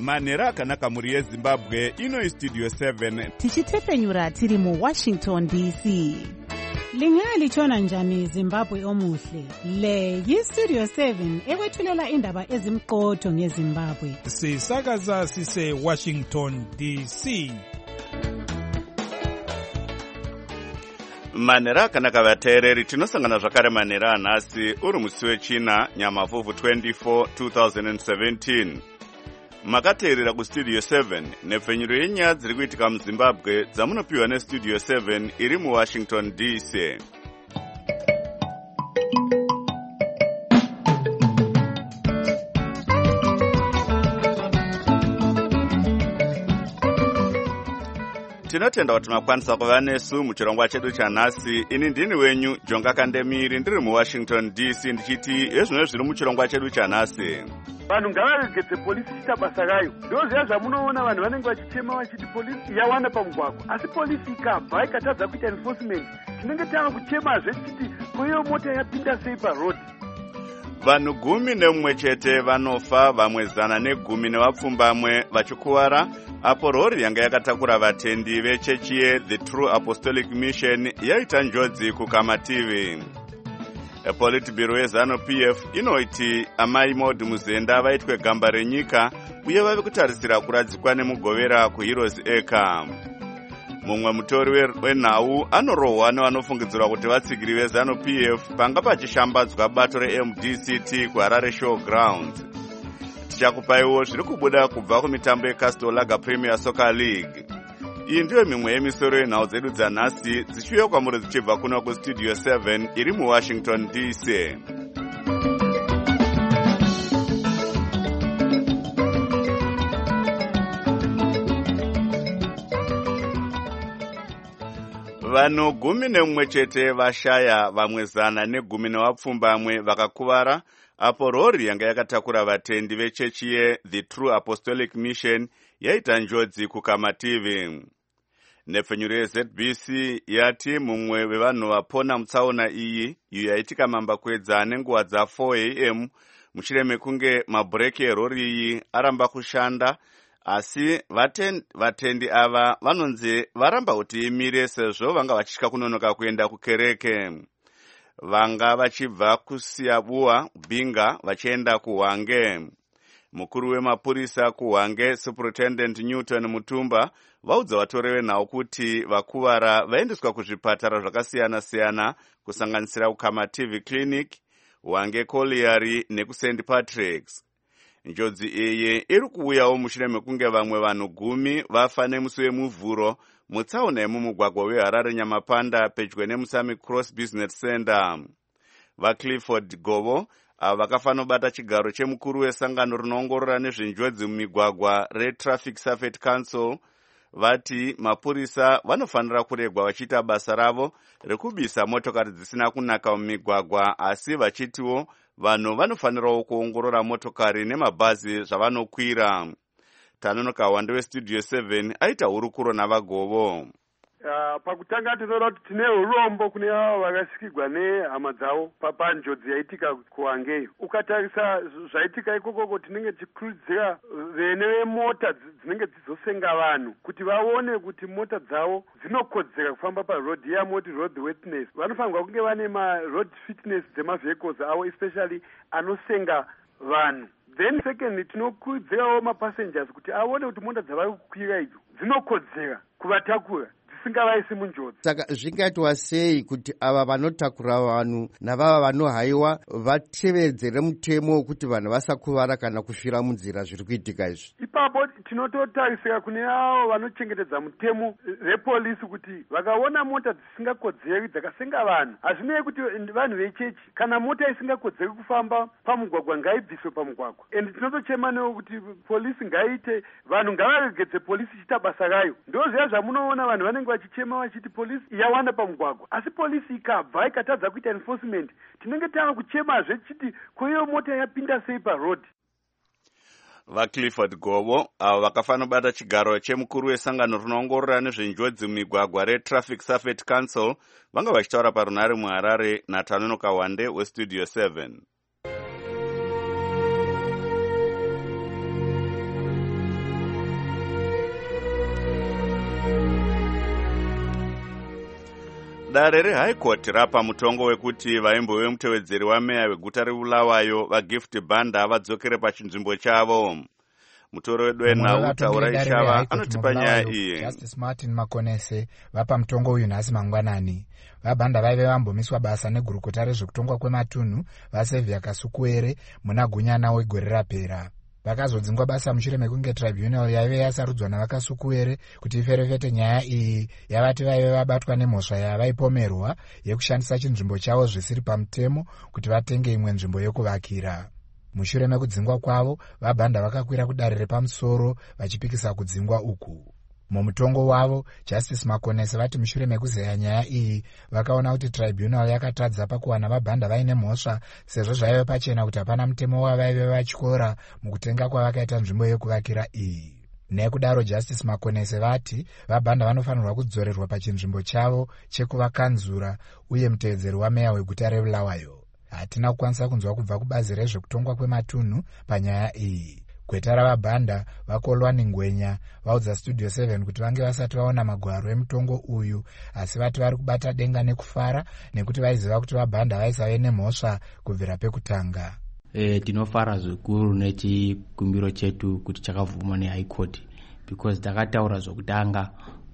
manhero akanaka mhuri yezimbabwe. Ino Studio 7 tichitefenyura tiri mu Washington DC. Lingalitshona njani Zimbabwe omuhle? Le yi-Studio 7 ekwethulela indaba ezimqotho ngeZimbabwe. Sisakaza sise Washington DC. manhero akanaka vateereri, tinosangana zvakare manhero anhasi uri musi wechina Nyamavhuvhu 24 2017. Makateerera kustudio 7 nepfenyuro yenyaya dziri kuitika muZimbabwe dzamunopiwa nestudio 7 iri muWashington DC. Tinotenda kuti makwanisa kuva nesu muchirongwa chedu chanhasi. Ini ndini wenyu Jonga Kandemiri ndiri muWashington DC ndichiti ezvino zviri muchirongwa chedu chanhasi. Vanhu ngavaregedze polisi chita basa rayo. Ndozviya zvamunoona vanhu vanenge vachichema vachiti polisi yawanda pamugwagwa, asi polisi ikabva ikatadza kuita enforcement, tinenge tava kuchemazve tichiti koiyo mota yapinda sei paroad. Vanhu 11 chete vanofa, vamwe 110 nevapfumbamwe vachikuwara apo rori yanga yakatakura vatendi vechechi yeThe True Apostolic Mission yaita njodzi kuKamativi. Politburo yeZanu PF inoiti amai Maud Muzenda vaitwe gamba renyika uye vave kutarisira kuradzikwa nemugovera kuHeroes Acre. Mumwe mutori wenhau anorohwa nevanofungidzirwa kuti vatsigiri veZanu PF panga pachishambadzwa bato reMDCT kuHarare Showgrounds. Tichakupaiwo zviri kubuda kubva kumitambo yeCastle Lager Premier Soccer League. Iyi ndiyo mimwe yemisoro yenhau dzedu dzanhasi dzichiuya kwamuri dzichibva kuno kustudio 7 iri muWashington DC. Vanhu 11 chete vashaya, vamwe 110 nevapfumbamwe vakakuvara apo rori yanga yakatakura vatendi vechechi yeThe True Apostolic Mission yaita njodzi kuKamativi. Nepfenyuro yeZBC yati mumwe wevanhu vapona mutsaona iyi iyo yaitika mambakwedza nenguva dza4 AM mushure mekunge mabhureki erori iyi aramba kushanda, asi vatendi ava vanonzi varamba kuti imire sezvo vanga vachitya kunonoka kuenda kukereke. Vanga vachibva kuSiyabuwa Binga vachienda kuHwange. Mukuru wemapurisa kuHwange Superintendent Newton Mutumba vaudza vatori venhau kuti vakuvara vaendeswa kuzvipatara zvakasiyana-siyana kusanganisira kuKamativi Clinic, Hwange Colliery nekuSt Patrick's. Njodzi iyi iri kuuyawo mushure mekunge vamwe vanhu 10 vafa nemusi wemuvhuro mutsaona yemumugwagwa weHarare Nyamapanda pedyo neMusami Cross Business Center. VaClifford Govo ava vakafanobata chigaro chemukuru wesangano rinoongorora nezvenjodzi mumigwagwa reTraffic Safety Council vati mapurisa vanofanira kuregwa vachiita basa ravo rekubisa motokari dzisina kunaka mumigwagwa, asi vachitiwo vanhu vanofanirawo kuongorora motokari nemabhazi zvavanokwira. Tanonoka Wande weStudio 7 aita hurukuro navaGovo. Pakutanga tinoda kuti tine urombo kune avo vakasvikirwa nehama dzavo panjodzi yaitika kuHwangeyo. Ukatarisa zvaitika ikokoko, tinenge tichikurudzira vene vemota dzinenge dzizosenga vanhu kuti vaone kuti mota dzavo dzinokodzera kufamba paroad yamoti road worthiness. Vanofanirwa kunge vane maroad fitness dzemavehicles avo, especially anosenga vanhu. Then secondly, tinokurudzirawo mapassengers kuti aone kuti mota dzavari kukwira idzo dzinokodzera kuvatakura, dzisingavaisi munjodzi. Saka zvingaitwa sei kuti ava vanotakura vanhu navava vanohaiwa vatevedzere mutemo wekuti vanhu vasakuvara kana kufira munzira zviri kuitika izvi? Ipapo tinototarisira kune avo vanochengetedza mutemo repolisi kuti vakaona mota dzisingakodzeri dzakasenga vanhu, hazvinei kuti vanhu vechechi, kana mota isingakodzeri kufamba pamugwagwa ngaibviswe pamugwagwa. And tinotochema newo kuti polisi ngaiite, vanhu ngavaregedze polisi chita basa rayo. Ndozviya zvamunoona vanhu vanenge vachichema vachiti polisi yawanda pamugwagwa, asi polisi ikabva ikatadza kuita enforcement, tinenge tava kuchemazve tichiti koiyo mota yapinda sei paroad. VaClifford Govo avo vakafanobata chigaro chemukuru wesangano rinoongorora nezvenjodzi mumigwagwa reTraffic Safety Council vanga vachitaura parunhare muHarare naTanonoka Wande weStudio 7. Dare reHigh Court rapa mutongo wekuti vaimbo vemutevedzeri wameya weguta reBulawayo vaGift Banda vadzokere pachinzvimbo chavo. Mutoro wedu wenhau Taura Ishava anotipa nyaya iyi. Justice Martin Makonese vapa mutongo uyu nhasi mangwanani. VaBanda vaive vambomiswa basa negurukota rezvekutongwa kwematunhu vaSevhia Kasukuere muna Gunyana wegore rapera. Vakazodzingwa basa mushure mekunge tribunal yaive yasarudzwa navakasukuere kuti iferefete nyaya iyi yavati vaive vabatwa nemhosva yavaipomerwa yekushandisa chinzvimbo chavo zvisiri pamutemo kuti vatenge imwe nzvimbo yekuvakira. Mushure mekudzingwa kwavo, VaBanda vakakwira kudare repamusoro vachipikisa kudzingwa uku. Mumutongo wavo, Justice Makonese vati mushure mekuzeya nyaya iyi vakaona kuti tribunal yakatadza pakuwana VaBanda vaine mhosva sezvo zvaive pachena kuti hapana mutemo wavaive vatyora mukutenga kwavakaita nzvimbo yekuvakira iyi. Nekudaro Justice Makonese vati VaBanda vanofanirwa kudzorerwa pachinzvimbo chavo chekuvakanzura uye mutevedzeri wameya weguta reBulawayo. Hatina kukwanisa kunzwa kubva kubazi rezvekutongwa kwematunhu panyaya iyi. Gweta ravaBanda vakolwani Ngwenya vaudza Studio 7 kuti vange vasati vaona magwaro emutongo uyu, asi vati vari kubata denga nekufara nekuti vaiziva kuti VaBanda vaisave nemhosva kubvira pekutanga. Tinofara zvikuru nechikumbiro chetu kuti chakavhurwa neHigh Court because takataura zvokutanga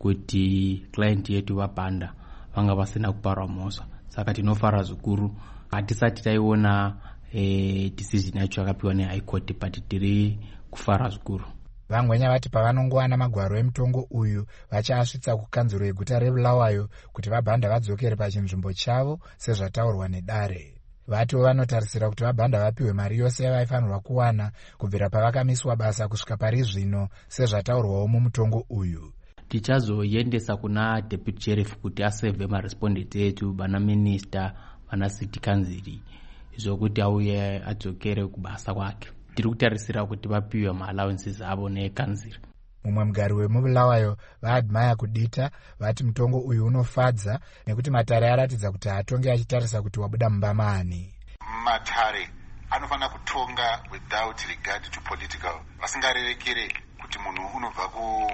kuti client yetu VaBanda vanga vasina kuparwa mhosva. Saka tinofara zvikuru. Hatisati taiona decision yacho yakapiwa neHigh Court but tiri kufara zvikuru. Vangwenya vati pavanongowana magwaro emutongo uyu vachaasvitsa kukanzuro yeguta reBulawayo kuti VaBanda vadzokere pachinzvimbo chavo sezvataurwa nedare. Vatiwo vanotarisira kuti VaBanda vapiwe mari yose yavaifanirwa kuwana kubvira pavakamiswa basa kusvika pari zvino sezvataurwawo mumutongo uyu. Tichazoendesa kuna deputy sheriff kuti asevhe marespondents etu, bana minister, bana city council, zvokuti auye adzokere kubasa kwake. Tiri kutarisira kuti vapiwe ma-allowances avo nekanzira. Mumwe mugari wemuBulawayo vaAdmire Kudita vati mutongo uyu unofadza nekuti matare aratidza kuti hatonge achitarisa kuti wabuda mumbamani. Matare anofanira kutonga without regard to political. Vasingarerekere kuti munhu unobva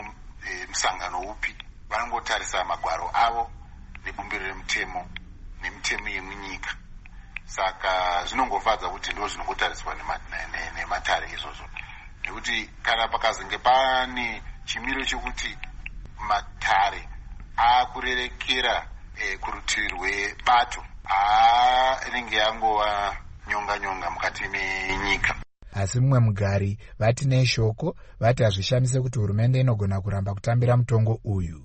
kumusangano upi. Vanongotarisa magwaro avo nebumbiro remutemo nemitemo yemunyika. Saka zvinongofadza kuti ndo zvinongotariswa nematare izvozvo. Nekuti kana pakazenge pane chimiro chekuti matare akurerekera kurutivi rwebato, inenge yangova nyonga mukati menyika. Asi mumwe mugari vati neshoko vati hazvishamise kuti hurumende inogona kuramba kutambira mutongo uyu.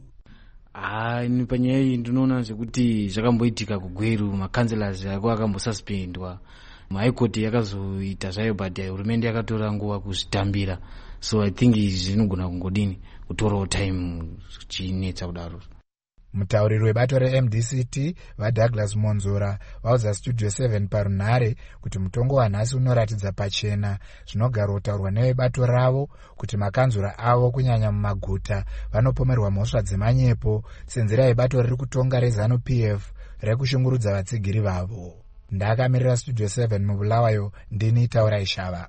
Panyaya iyi ndinoona zvekuti zvakamboitika kugweru, makanzelazi ako akambosuspendwa, High Court yakazoita zvayo but hurumende yakatora nguva kuzvitambira. So I think zvinogona kungodini kutorawo time chinetsa kudaro. Mutauriri webato reMDCT vaDouglas Monzora vaudza Studio 7 parunhare kuti mutongo wanhasi unoratidza pachena zvinogara kutaurwa nevebato ravo kuti makanzura avo kunyanya mumaguta vanopomerwa mhosva dzemanyepo senzira yebato riri kutonga reZANU-PF rekushungurudza vatsigiri vavo. Ndakamirira Studio 7 muBulawayo, ndini Taura Ishava.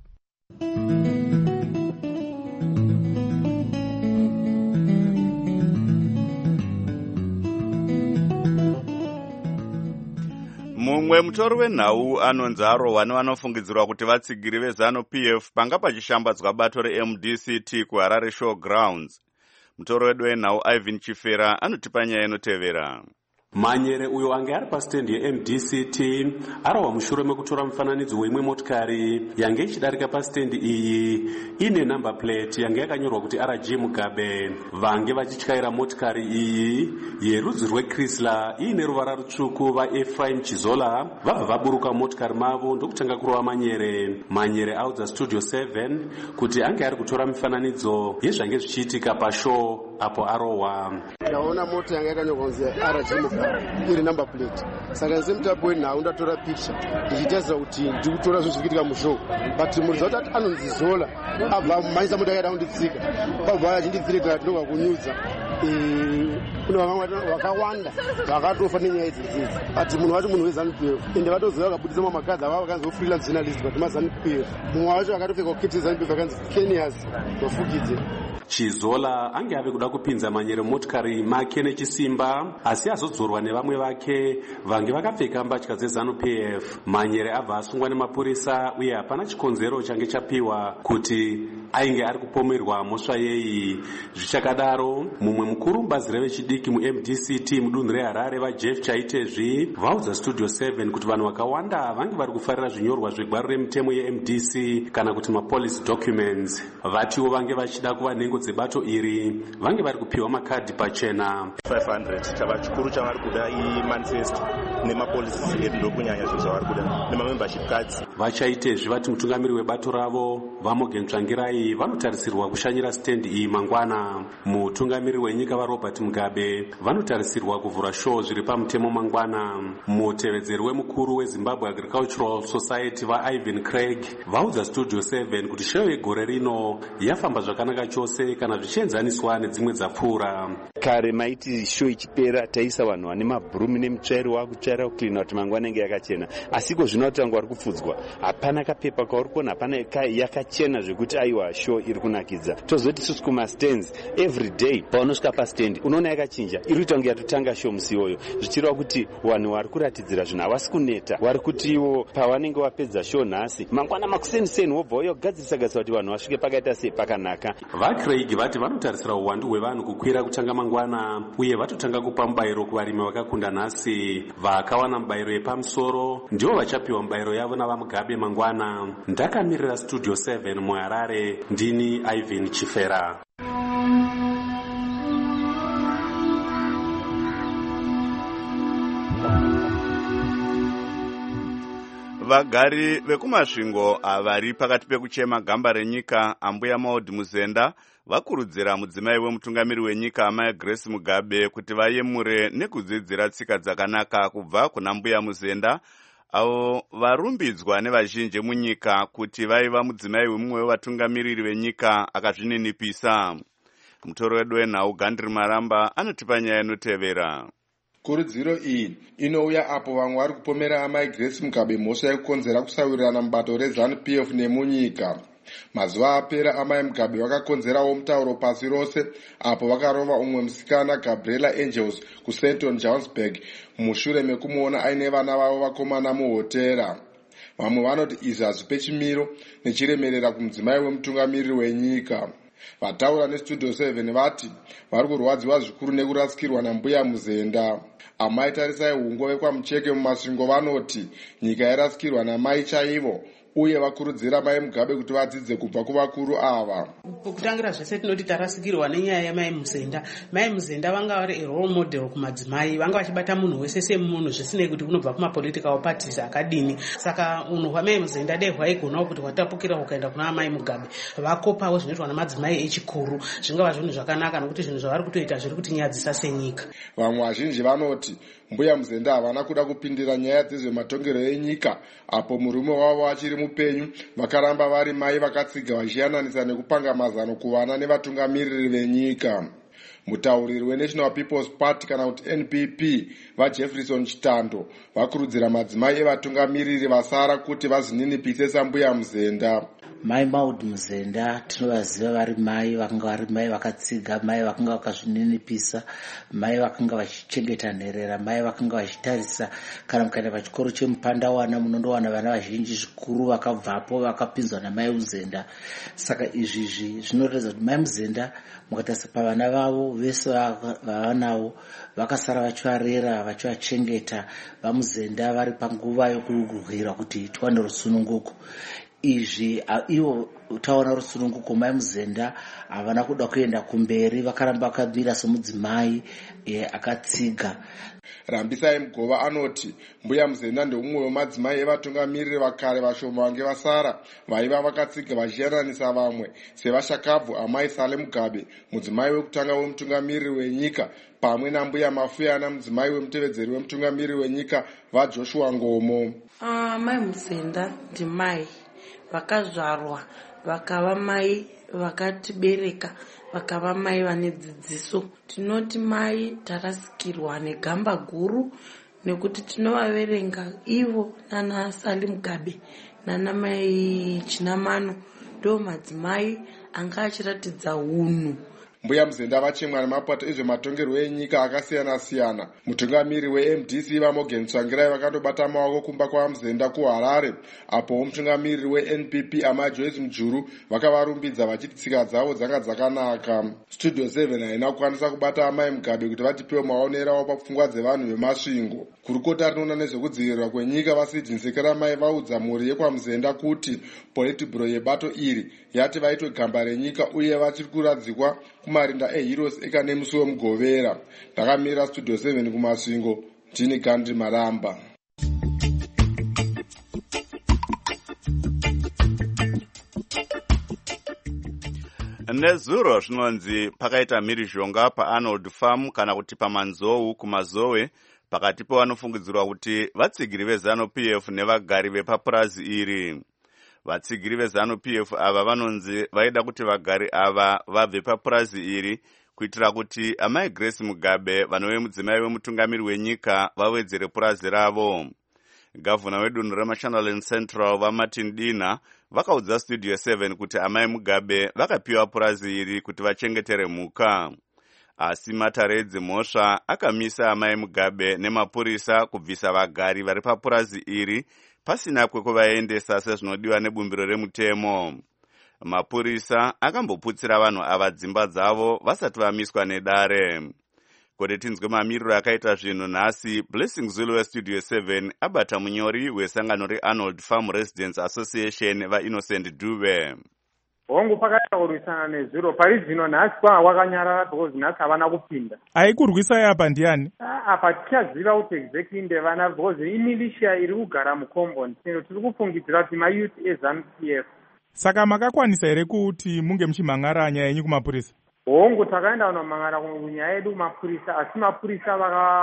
Mumwe mutori wenhau anonzi arohwa nevanofungidzirwa kuti vatsigiri veZANU-PF panga pachishambadzwa bato reMDCT kuHarare Showgrounds. Mutori wedu wenhau Ivan Chifera anotipa nyaya inotevera. Manyere uyo ange ari pastendi yeMDCT arohwa mushure mekutora mufananidzo weimwe motikari yange ichidarika pastendi iyi ine number plate yange yakanyorwa kuti RG Mugabe. Vange vachityaira motikari iyi yerudzi rweChrysler iine ruvara rutsvuku vaEphraim Chizola vabva vaburuka motikari mavo ndokutanga kurova Manyere. Manyere audza Studio 7 kuti ange ari kutora mifananidzo yezvange zvichiitika pashow apo arohwa. Ndaona mota yange yakanyorwa kunzi RG Mugabe iri number plate, saka semutambo wenhau ndatora picture ndichitarisira kuti ndikutora zvinhu zvikuitika mushow, but muriza kuti anonzi Zola abva mumhanyisa mota yakaida kunditsika, babva achinditsirikira tinobva kunyudza kune vakawanda vakatofa nenyaya idzi ati munhu wacho munhu weZANU-PF ende vatoziva vakabudisa mamakadzi ava vakanzi freelance journalist kuti maZANU-PF. Mumwe wacho akatopfeka kukiti ZANU-PF akanzi Kenias Mafugidze. Chizola ange ave kuda kupinza manyere motikari make nechisimba, asi azodzorwa nevamwe vake vange vakapfeka mbatya dzeZANU-PF. Manyere abva asungwa nemapurisa uye hapana chikonzero change chapiwa kuti ainge ari kupomerwa mhosva yeyi. Zvichakadaro, mumwe mukuru mubazi revechidiki muMDCT mudunhu reHarare vaJeff Chaitezvi vaudza Studio 7 kuti vanhu vakawanda vange vari kufarira zvinyorwa zvegwaro remitemo yeMDC kana kuti mapolice documents. Vatiwo vange vachida kuva nhengo dzebato iri vange vari kupiwa makadhi pachena 500 chava chikuru chavari kuda imanifesto nemapolisi edu ndokunyanya zvinhu zvavari kuda nemamembership cards. Vachaitezvi vati mutungamiri webato ravo Vamogen Tsvangirai vanotarisirwa kushanyira stendi iyi mangwana. Mutungamiri wenyika vaRobert Mugabe vanotarisirwa kuvhura show zviri pamutemo mangwana. Mutevedzeri wemukuru weZimbabwe Agricultural Society vaIvan Craig vaudza Studio 7 kuti show yegore rino yafamba zvakanaka chose kana zvichienzaniswa nedzimwe dzapfuura. Kare maiti show ichipera taisa vanhu vane mabhurumi nemitsvairo wakutsvaira kuklina kuti mangwana inge yakachena, asiko zvino kuti vangu vari kupfudzwa hapana kapepa kauri kuona, hapana yakachena zvekuti aiwa show iri kunakidza. Tozoti isusu kumastands every day paunosvika pastand unoona yakachinja, iri kuita kunge yatotanga show musi iyoyo, zvichireva kuti vanhu vari kuratidzira zvinhu havasi kuneta, vari kuti ivo pavanenge vapedza show nhasi mangwana makuseniseni wobva uyogadzirisa gadzirisa kuti vanhu vasvike pakaita sei pakanaka. VaCraig vati vanotarisira uwandu hwevanhu kukwira kutanga mangwana uye vatotanga kupa mubayiro kuvarimi vakakunda nhasi. Vakawana mubayiro yepamusoro ndivo vachapiwa mubayiro yavo navaMugabe mangwana. Ndakamirira Studio 7 muHarare, ndini Ivan Chifera. Vagari vekumasvingo vari pakati pekuchema gamba renyika ambuya Maud Muzenda vakurudzira mudzimai wemutungamiri wenyika amai Grace Mugabe kuti vayemure nekudzidzira tsika dzakanaka kubva kuna mbuya Muzenda avo varumbidzwa nevazhinji munyika kuti vaiva mudzimai wemumwe wevatungamiriri venyika akazvininipisa. Mutoro wedu wenhau Gandri Maramba anotipa nyaya inotevera. Kurudziro iyi inouya apo vamwe vari kupomera amai Grace Mugabe mhosva yekukonzera kusawirirana mubato reZANU-PF nemunyika. Mazuva apera amai Mugabe vakakonzerawo mutauro pasi rose apo vakarova umwe musikana Gabriela Angels kuSenton Johannesburg mushure mekumuona aine vana vavo vakomana muhotera. Vamwe vanoti izvi hazvipe chimiro nechiremerera kumudzimai wemutungamiriri wenyika. Vataura neStudio 7 vati vari kurwadziwa zvikuru nekurasikirwa nambuya Muzenda. Amai tarisai hungove kwaMucheke mumasvingo vanoti nyika yarasikirwa namai chaivo uye vakurudzira mai Mugabe kuti vadzidze kubva kuvakuru ava. Kutangira zvese tinoti tarasikirwa nenyaya yamai Muzenda. Mai Muzenda vanga vari role model kumadzimai, vanga vachibata munhu wese semunhu zvisinei kuti unobva kumapolitical parties akadini. Saka unhu hwamai Muzenda dai hwaigonawo kuti hwatapukira hukaenda kuna amai Mugabe. Vakopawo zvinoitwa namadzimai echikuru zvingava zvinhu zvakanaka nokuti zvinhu zvavari kutoita zviri kutinyadzisa senyika. Vamwe vazhinji vanoti mbuya Muzenda havana kuda kupindira nyaya dzezvematongero enyika apo murume wavo achiri mupenyu vakaramba vari mai vakatsiga vachiyananisa nekupanga mazano kuvana nevatungamiriri venyika. Mutauriri weNational People's Party kana kuti NPP vaJefferson Chitando vakurudzira madzimai evatungamiriri vasara kuti vazininipise sambuya Muzenda. Mai Maud Muzenda tinovaziva vari mai vakanga vari mai vakatsiga, mai vakanga vakazvininipisa, mai vakanga vachichengeta nherera, mai vakanga vachitarisa kana mukaenda pachikoro chemupandawana munondowana vana vazhinji zvikuru vakabvapo vakapinzwa namai Muzenda. Saka izvizvi zvinoratidza kuti mai Muzenda mukatarisa pavana vavo vese vavanavo vakasara vachivarera vachivachengeta. VaMuzenda vari panguva yokurwira kuti tiwane rusununguko. Izvi ivo taona rusununguko mai Muzenda havana kuda kuenda kumberi, vakaramba vakabira somudzimai akatsiga. Rambisai Mugova anoti mbuya Muzenda ndeumwe wemadzimai evatungamiriri vakare vashoma vange vasara vaiva vakatsiga vachiyananisa vamwe sevashakabvu amai Sale Mugabe mudzimai wekutanga wemutungamiriri wenyika pamwe nambuya Mafuyana mudzimai wemutevedzeri wemutungamiriri wenyika vaJoshua Ngomo. Mai Muzenda ndimai vakazvarwa vakava mai vakatibereka vakava mai vane dzidziso. Tinoti mai tarasikirwa negamba guru nekuti tinovaverenga ivo nana Salim Gabe nana mai Chinamano ndo madzimai anga achiratidza unhu. Mbuya Muzenda vachemwa nemapato ezvematongerwo enyika akasiyana-siyana. Mutungamiri weMDC vaMorgan Tsvangirai vakandobata maoko kumba kwaMuzenda kuHarare, apo mutungamiri weNPP amaJoyce Mujuru vakavarumbidza vachiti tsika dzavo dzanga dzakanaka. Studio 7 haina kukwanisa kubata amai Mugabe kuti vatipewo maonero avo papfungwa dzevanhu vemasvingo. Kurukota rinoona nezvekudzivirirwa kwenyika vaSidney Nsekeramai vaudza mhuri yekwaMuzenda kuti politburo yebato iri yati vaitwe gamba renyika uye vachiri kuradzikwa kumarinda eHeroes ekanemusi wemugovera. Ndakamira Studio 7 kumasvingo, ndini Gandhi Maramba. Nezuro zvinonzi pakaita mhirizhonga paArnold Farm kana kuti pamanzou kumazowe pakati pevanofungidzirwa kuti vatsigiri veZANU-PF nevagari vepapurazi iri. Vatsigiri veZANU-PF ava vanonzi vaida kuti vagari ava vabve papurazi iri kuitira kuti amai Grace Mugabe vanove mudzimai wemutungamiri wenyika vawedzere purazi ravo. Gavhuna wedunhu reMashonaland Central vaMartin Dina vakaudza Studio 7 kuti amai Mugabe vakapiwa purazi iri kuti vachengetere mhuka. Asi Mataredzi Mhosva akamisa amai Mugabe nemapurisa kubvisa vagari vari papurazi iri pasina kwekuvaendesa sezvinodiwa nebumbiro remutemo. Mapurisa akamboputsira vanhu ava dzimba dzavo vasati vamiswa nedare. Kuti tinzwe mamiriro akaita zvinhu nhasi, Blessing Zulu weStudio 7 abata munyori wesangano reArnold Farm Residents Association vaInnocent Dube. Hongu pakaita kurwisana nezuro pari zvino nhasi kwakanyarara because nhasi havana kupinda. Aikurwisai apa ndiani? Apa tichaziva kuti exactly ndevana because imilisha iri kugara mucompound tiri kufungidzira kuti mayouth eZANU-PF. Saka makakwanisa here kuti munge muchimhangara nyaya yenyu kumapurisa? Hongu takaenda kunomhangara kunyaya yedu kumapurisa, asi mapurisa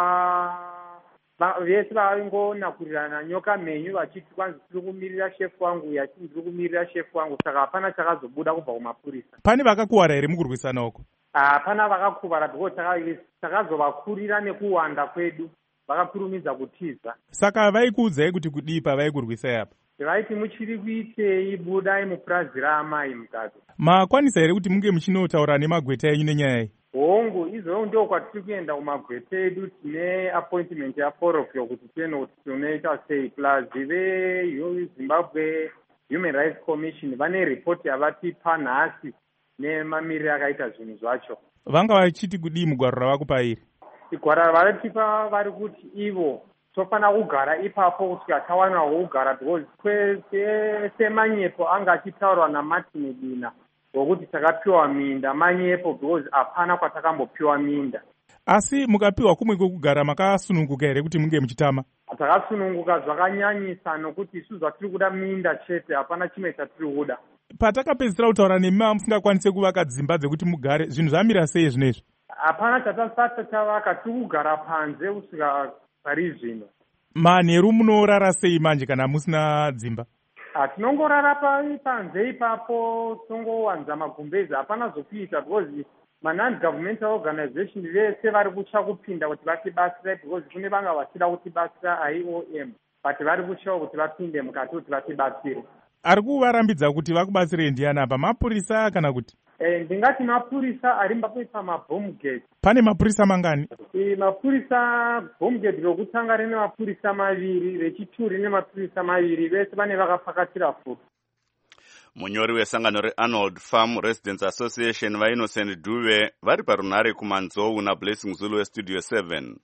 vese vaingonakurirana nyoka menyu vachiti kwanzi tiri kumirira shefu wangu yachiti ndiri kumirira shefu wangu, saka hapana chakazobuda kubva kumapurisa. Pane vakakuvara here mukurwisana uko? Hapana vakakuvara because takazovakurira nekuwanda kwedu vakakurumidza kutiza. Saka vaikuudzai kuti kudii pavaikurwisai apa? Vaiti muchiri kuitei, budai mupurazi raamai Mugabe. Makwanisa here kuti munge muchinotaura nemagweta enyu nenyaya iyi? Hongu izvo ndo kwatiri kuenda kumagweta edu, tine appointment yaforofyo kuti tione kuti tinoita sei, plus veZimbabwe Human Rights Commission vane ripoti yavatipa nhasi nemamiriro akaita zvinhu zvacho. Vanga vachiti kudii mugwaro ravakupa iri? Igwaro ravatipa vari kuti ivo tofanira kugara ipapo kusvika tawana kugara because semanyepo anga achitaurwa naMartin Dina wokuti takapiwa minda manyepo because hapana kwatakambopiwa minda. Asi mukapiwa kumwe kwekugara makasununguka here kuti munge muchitama? Takasununguka zvakanyanyisa nokuti isusu zvatiri kuda minda chete, hapana chimwe chatiri kuda. Patakapedzisira kutaura nemi musingakwanise kuvaka dzimba dzekuti mugare, zvinhu zvamira sei zvinezvi? Hapana chatasati tavaka, tiri kugara panze kusvika pari zvino. Manheru munorara sei manje kana musina dzimba? Tinongorara panze ipapo, tongowanza magumbezi, hapana zvokuita because ma-non-governmental organization vese vari kutya kupinda kuti vatibatsira because kune vanga vachida kutibatsira IOM, but vari kutya kuti vapinde mukati kuti vatibatsire. Ari kuvarambidza kuti vakubatsirei ndiani apa, mapurisa kana kuti? Ndingati mapurisa ari mbakuita mabomgate. Pane mapurisa mangani? Mapurisa bomgate rokutanga rine mapurisa maviri, rechituri rine mapurisa maviri, vese vane vakapakatira futi. Munyori wesangano reArnold Farm Residents Association vaInnocent Dube vari parunhare kumanzou naBlessing Zulu weStudio 7.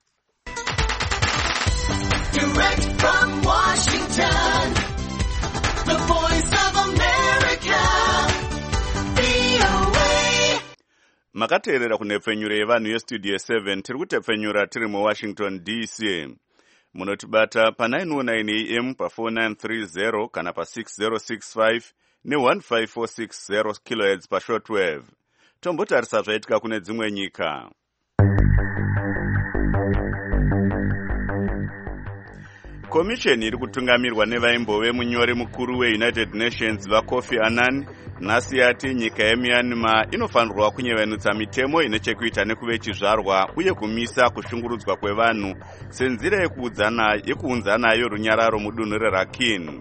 Direct from Washington, the voice of America, VOA. Makateerera kunepfenyuro yevanhu yeStudio 7 tiri kutepfenyura tiri muWashington DC. Munotibata pa909 AM pa4930 kana pa6065 ne15460 kHz pashortwave. Tombotarisa zvaitika kune dzimwe nyika. komisheni iri kutungamirwa nevaimbove munyori mukuru weunited nations vakofi annan nhasi yati nyika yemyanmar inofanirwa kunyevenutsa mitemo ine chekuita nekuve chizvarwa uye kumisa kushungurudzwa kwevanhu senzira yekuunza nayo runyararo mudunhu reRakhine.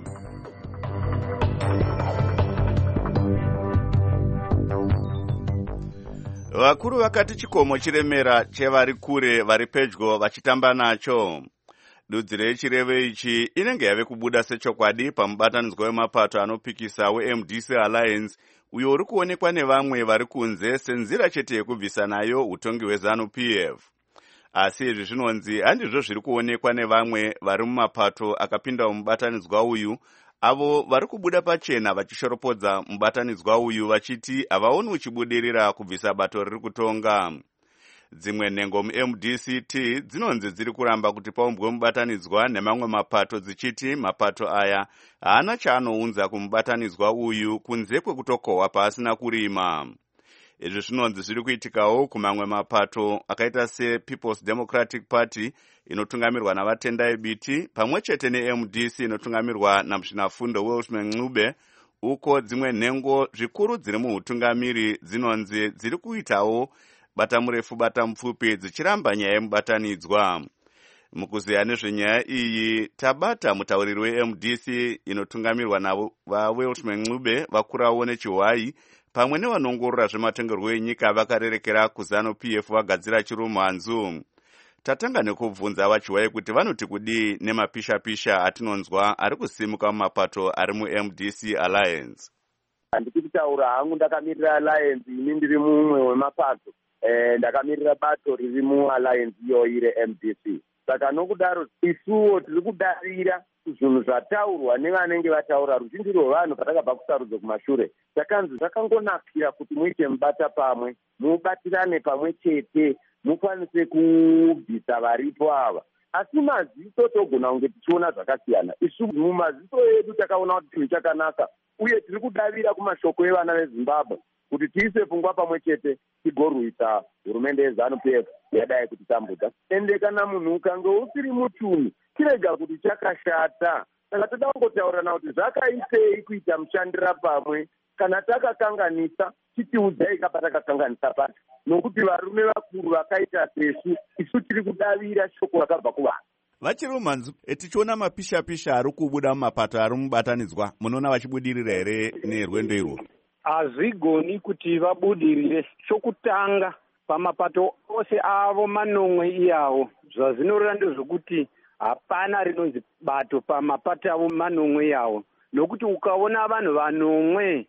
Vakuru vakati chikomo chiremera chevari kure vari pedyo vachitamba nacho. Dudzi rechirevo ichi inenge yave kubuda sechokwadi pamubatanidzwa wemapato anopikisa weMDC Alliance uyo uri kuonekwa nevamwe vari kunze senzira chete yekubvisa nayo utongi hweZANU-PF. Asi izvi zvinonzi handizvo zviri kuonekwa nevamwe vari mumapato akapinda mubatanidzwa uyu, avo vari kubuda pachena vachishoropodza mubatanidzwa uyu vachiti havaoni uchibudirira kubvisa bato riri kutonga. Dzimwe nhengo muMDCT dzinonzi dziri kuramba kuti paumbwe mubatanidzwa nemamwe mapato dzichiti mapato aya haana chaanounza kumubatanidzwa uyu kunze kwekutokohwa paasina kurima. Izvi zvinonzi zviri kuitikawo kumamwe mapato akaita sePeople's Democratic Party inotungamirwa navatendai biti pamwe chete neMDC inotungamirwa namusvinafundo Welshman Ncube, uko dzimwe nhengo zvikuru dziri muutungamiri dzinonzi dziri kuitawo bata murefu bata mupfupi dzichiramba nyaya yemubatanidzwa. Mukuziya nezvenyaya iyi tabata mutauriri weMDC inotungamirwa naVawelshman Ncube vakurawo nechihwai pamwe nevanongorora zvematongerwo enyika vakarerekera kuZANU-PF vagadzira chirumhanzu. Tatanga nekubvunza vachihwai kuti vanoti kudii nemapisha-pisha atinonzwa ari kusimuka mumapato ari muMDC Alliance. Handiti kutaura hangu ndakamirira Alliance, ini ndiri mumwe wemapato. Ndakamirira bato riri mualliance iyoyi reMDC. Saka nokudaro isuwo tiri kudarira zvinhu zvataurwa nevanenge vataura ruzhinji rwevanhu patakabva kusarudzo kumashure. Takanzi zvakangonakira kuti muite mubata pamwe, mubatirane pamwe chete, mukwanise kubvisa varipo ava. Asi maziso togona kunge tichiona zvakasiyana. Isu mumaziso edu takaona kuti chinhu chakanaka uye tiri kudavira kumashoko evana veZimbabwe kuti tiise pfungwa pamwe chete tigorwisa hurumende yeZANU-PF yadai kutitambudza. Ende kana munhu ukange usiri mutunhu chirega kuti chakashata. Saka toda kungotaurana kuti zvakaitei kuita mushandira pamwe. Kana takakanganisa titiudzai kapa takakanganisa pacho, nokuti varume vakuru vakaita sesu isu tiri kudavira shoko rakabva kuvanhu. Vachirumhanzu tichiona mapisha-pisha ari kubuda mumapato ari mubatanidzwa, munoona vachibudirira here nerwendo irwo? Hazvigoni kuti vabudirire. Chokutanga pamapato ose avo manomwe iyawo, zvazvinoreva ndezvokuti hapana rinonzi bato pamapato avo manomwe iyawo, nokuti ukaona vanhu vanomwe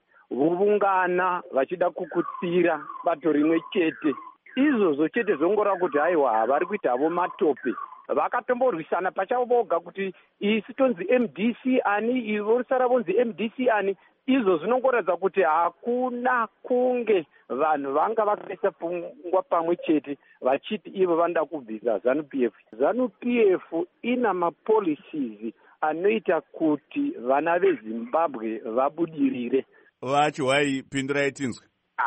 voungana vachida kukutsira bato rimwe chete, izvozvo chete zvongoreva kuti haiwa vari kuita havo matope. Vakatomborwisana pachavo voga kuti isi tonzi MDC ani, ivo risara vonzi MDC ani. Izvo zvinongoratidza kuti hakuna kunge vanhu vanga vakaisa pfungwa pamwe chete vachiti ivo vanoda kubvisa ZANU-PF. ZANU-PF ina mapolicies anoita kuti vana veZimbabwe vabudirire. Vachihwai, pindurai tinzwe.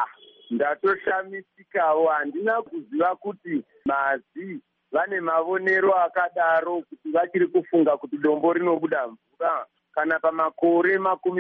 Ndatoshamisikawo, handina kuziva kuti mazi vane mavonero akadaro kuti vachiri kufunga kuti dombo rinobuda mvura. Kana pamakore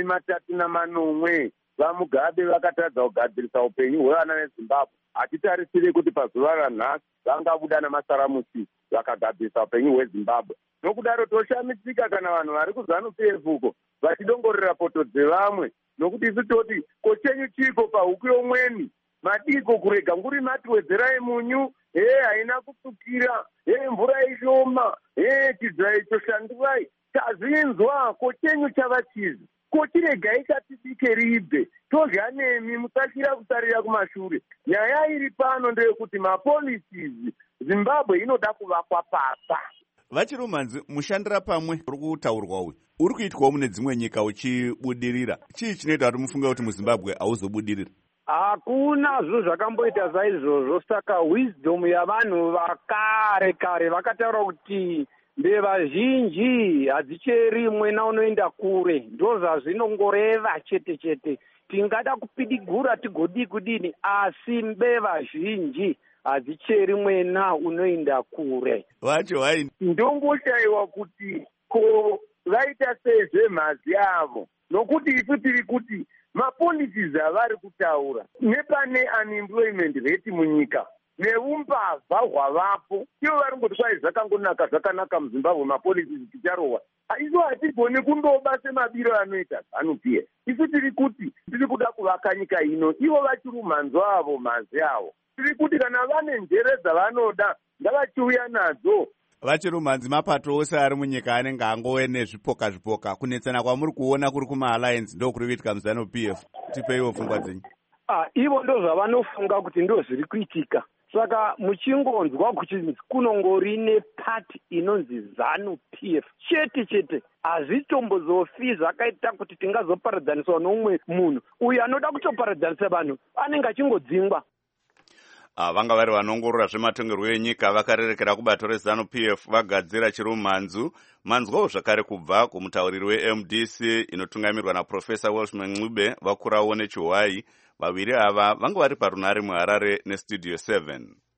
34 vaMugabe vakatadza kugadzirisa upenyu hwevana veZimbabwe, hatitarisire kuti pazuva ranhasi vangabuda namasaramusi vakagadzirisa upenyu hweZimbabwe. Nokudaro toshamisika kana vanhu vari kuZANU-PF uko vachidongorera poto dzevamwe, nokuti isu toti kochenyu chiko pahuku yomweni, madiko kurega nguri matiwedzerai munyu, haina kutsukira, mvura ishoma, chidzai choshandurai. Tazvinzwa kochenyu chava chizi, kochiregai katibike ribve, todya nemi musachira kutarira kumashure. Nyaya iri pano ndeyekuti mapolicies Zimbabwe inoda kuvakwa papa. Vachirumhanzi, mushandira pamwe uri kutaurwa uyu uri kuitwawo mune dzimwe nyika uchibudirira. Chii chinoita kuti mufunge kuti muZimbabwe hauzobudirira? Hakuna zvinhu zvakamboita saizvozvo. Saka wisdom yavanhu vakare kare vakataura kuti mbeva zhinji hadzicheri mwena unoenda kure. Ndo zvazvinongoreva chete chete. Tingada kupidigura tigodii kudini, asi mbeva zhinji hadzicheri mwena unoenda kure. Vacho hai, ndongoshayiwa kuti ko vaita sei zvemhazi avo, nokuti isu tiri kuti mapolicies avari kutaura nepane unemployment rate munyika neumbavha hwavapo, ivo vari ngoti kwai zvakanaka muzimbabwe mapolicies ticharohwa. Isu hatigoni kundoba semabiro anoita ZANU-PF. Isu tiri kuti tiri kuda kuvaka nyika ino, ivo vachiri mhanzo avo mhazi avo. Tiri kuti kana vane njere dzavanoda ngavachiuya nadzo. Vachiri mhanzi mapato ose ari munyika anenge angove nezvipoka kunetsana kwamuri kuona kuri kuma-alliance ndo kuri kuitika muZANU-PF. Tipeiwo pfungwa dzenyu. Ivo ndo zvavanofunga kuti ndo zviri kuitika. Saka muchingonzwa kuti kunongori nepati inonzi ZANU-PF chete hazvitombozofi zvakaita kuti tingazoparadzaniswa noumwe munhu. Uyu anoda kutoparadzanisa vanhu anenge achingodzingwa. Vanga vari vanongorora zvematongerwo enyika vakarerekera kubato reZANU-PF vagadzira chiri manzwawo zvakare kubva kumutauriri weMDC inotungamirwa naProfesa Welshman Ncube vakurawo nechiHwai. Vaviri ava vanga vari parunare muHarare neStudio 7.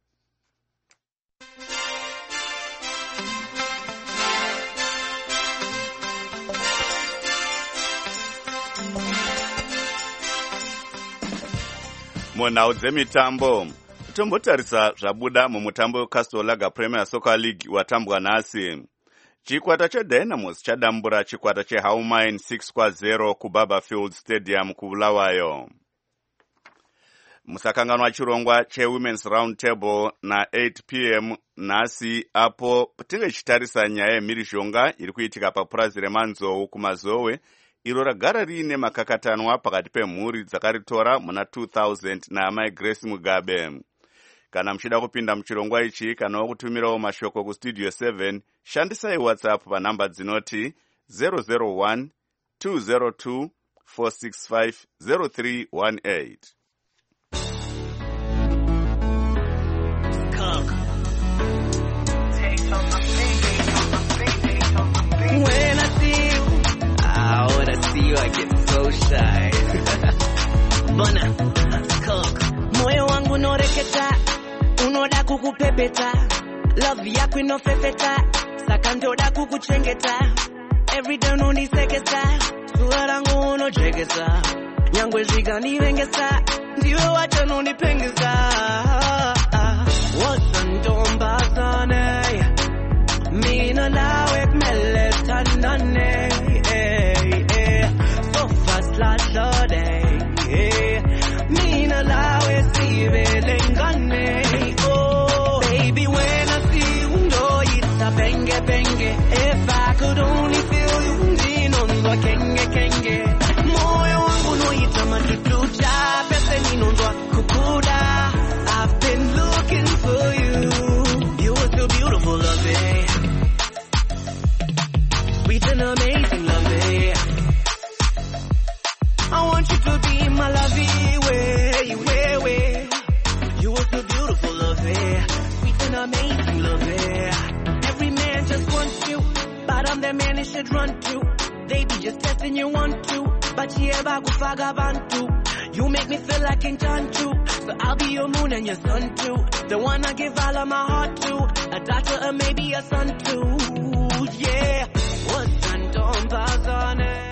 Munhau dzemitambo, tombotarisa zvabuda mumutambo weCastle Lager Premier Soccer League watambwa nhasi. Chikwata cheDynamos chadambura chikwata cheHow Mine 6-0 kuBarberfield Stadium kuBulawayo. Musakanganwa chirongwa cheWomen's Round Table na8 p.m. nhasi apo tinge chitarisa nyaya yemhirizhonga iri kuitika papurazi remanzou kumazowe, iro ragara riine makakatanwa pakati pemhuri dzakaritora muna 2000 naamai Grace Mugabe. Kana muchida kupinda muchirongwa ichi kana kutumirawo mashoko kuStudio 7, shandisai WhatsApp panhamba dzinoti 001 202 465 0318. When I see you, I get so shy. Bona, moyo wangu noreketa, unoda kukupepeta, love yako inofefeta, saka ndoda kukuchengeta, everyday unonisekesa, sura langu unojegesa, nyangwe zviganivengesa, ndiwe wacho unonipengesa, wasandombazane, mina nawe kumele tandane, so fast like Lode, mina nawe sibelengane. Oh baby, when I see you, ndo ita penge. If I could only feel you, ndinonzwa kenge. Moyo wangu no ita matutucha, pese ninonzwa kukuda. I've been looking for you. You were so beautiful, love it. Sweet and amazing, love it. I want you to be my lovey way. You were so beautiful, love it. Sweet and amazing, love it. Every man just wants you, but I'm the man you should run to. They be just testing you want to, but yeah, bagufaga bantu. You make me feel like in John too, so I'll be your moon and your sun too. The one I give all of my heart to, a daughter or maybe a son too. Yeah, what's Sandombazane?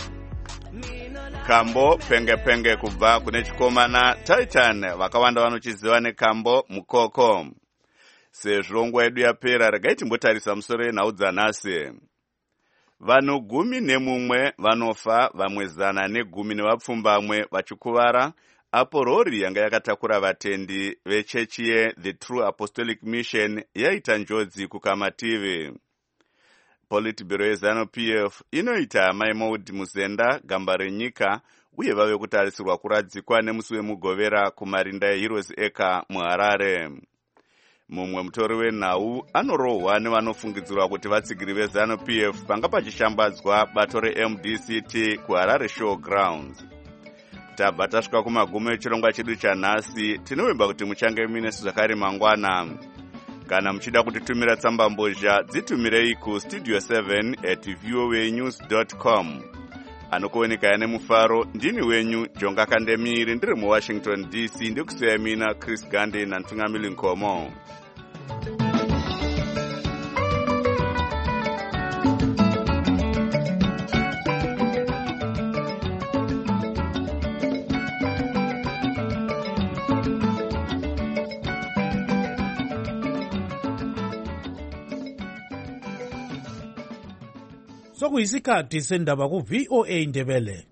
Kambo penge kubva kune chikomana Titan vakawanda vanochiziva nekambo mukoko. Sezvo nguva yedu yapera regai timbotarisa musoro yenhau dzanhasi. Vanhu 11 vanofa, vamwe 110 vachikuvara apo rori yanga yakatakura vatendi vechechi yeThe True Apostolic Mission yaita njodzi kukamativi. Politburo yeZANU-PF inoita Mai Maud Muzenda gamba renyika uye vave kutarisirwa kuradzikwa nemusi wemugovera kumarinda eHeroes Acre muHarare. Mumwe mutori wenhau anorohwa nevanofungidzirwa kuti vatsigiri veZANU-PF panga pachishambadzwa bato reMDCT kuHarare Showgrounds. Tabva tasvika kumagumo echirongwa chedu chanhasi. Tinovimba kuti muchange muinesu zvakare mangwana. Kana muchida kutitumira tsamba mbozha dzitumirei kuStudio 7@voanews.com. Anokuoneka nemufaro ndini wenyu Jonga Kandemiri, ndiri muWashington DC, ndikusiya mina Chris Gande nantungamili Nkomo. sokuyisikhathi sendaba ku-VOA Ndebele.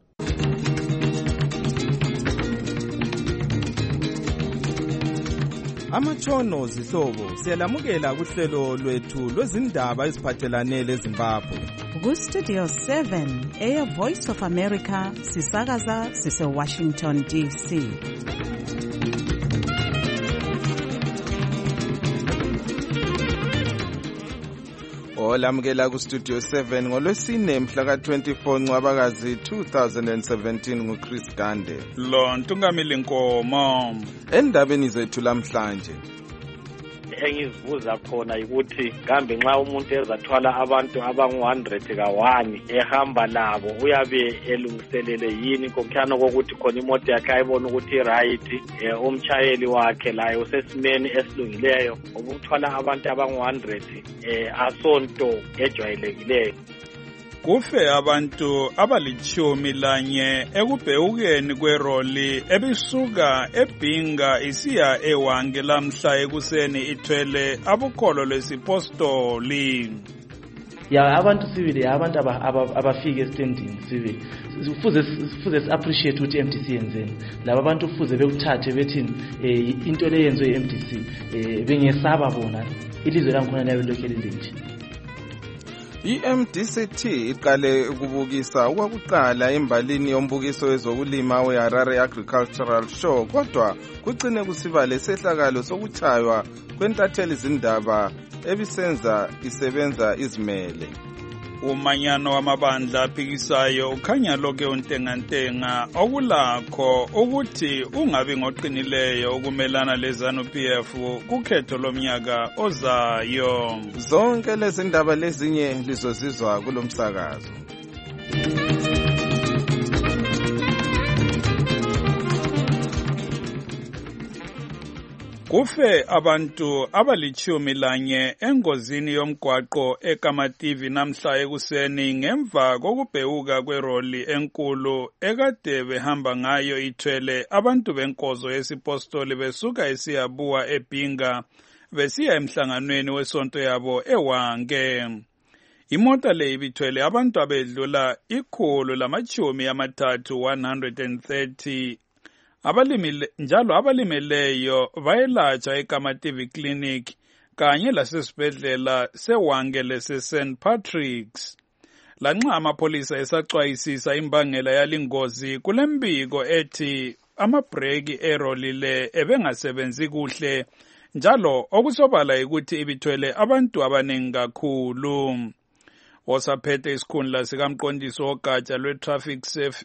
Amatshono zihlobo siyalamukela kuhlelo lwethu lwezindaba eziphathelane leZimbabwe. Ku-Studio 7 Air Voice of America sisakaza sise-Washington DC. Olamukela ku-Studio 7 ngolwesine mhla ka-24 Ncwabakazi 2017 nguChris Gande. Lo Ntungamili Nkomo. Endabeni zethu lamhlanje engizibuza khona ukuthi kambe nxa umuntu ezathwala abantu abangu-100 kawani ehamba labo uyabe elungiselele yini kokukhana kokuthi khona imoto yakhe ayibona ukuthi right umtshayeli wakhe laye usesimeni esilungileyo ukuthwala abantu abangu-100 asonto ejwayelekileyo. Kufe abantu abali-11 ekubhekukeni kweroli ebisuka eBhinga isiya eWange lamhla ekuseni ithwele abukholo lwesipostoli. Ya abantu sibili abantu abafika esitendini sibili kufuze si-appreciate ukuthi i-MDC yenzeni. Laba abantu kufuze bekuthathe bethi into le yenziwe i-MDC bengesaba bona ilizwe langikhona layo lokhu elinje. I-MDCT iqale ukubukisa okwakuqala embalini yombukiso wezokulima we-Harare Agricultural Show kodwa kucine kusiba lesehlakalo sokuchaywa kwentatheli zindaba ebisenza isebenza izimele. Umanyano wamabandla aphikisayo ukhanya lokho untengantenga okulakho ukuthi ungabi ngoqinileyo ukumelana leZANU-PF kukhetho lomnyaka ozayo. Zonke lezi ndaba lezinye lizozizwa kulomsakazo. Kufe abantu abali-11 engozini yomgwaqo eKamativi namhla ekuseni ngemva kokubhewuka kweroli enkulu ekade behamba ngayo ithwele abantu benkozo yesipostoli besuka esiyabuwa eBhinga besiya emhlanganweni wesonto yabo eWange. Imota le ibithwele abantu abedlula 130 abalimeleyo bayelatshwa eKamativi Clinic kanye lasesibhedlela seWange lese-St. Patrick's. Lanxa amapolisa esacwayisisa imbangela yalingozi kulembiko ethi amabhreki erolile ebengasebenzi kuhle njalo okusobala ukuthi ibithwele abantu abaningi kakhulu. Osaphethe isikhundla sikamqondisi wogatsha lwe-Traffic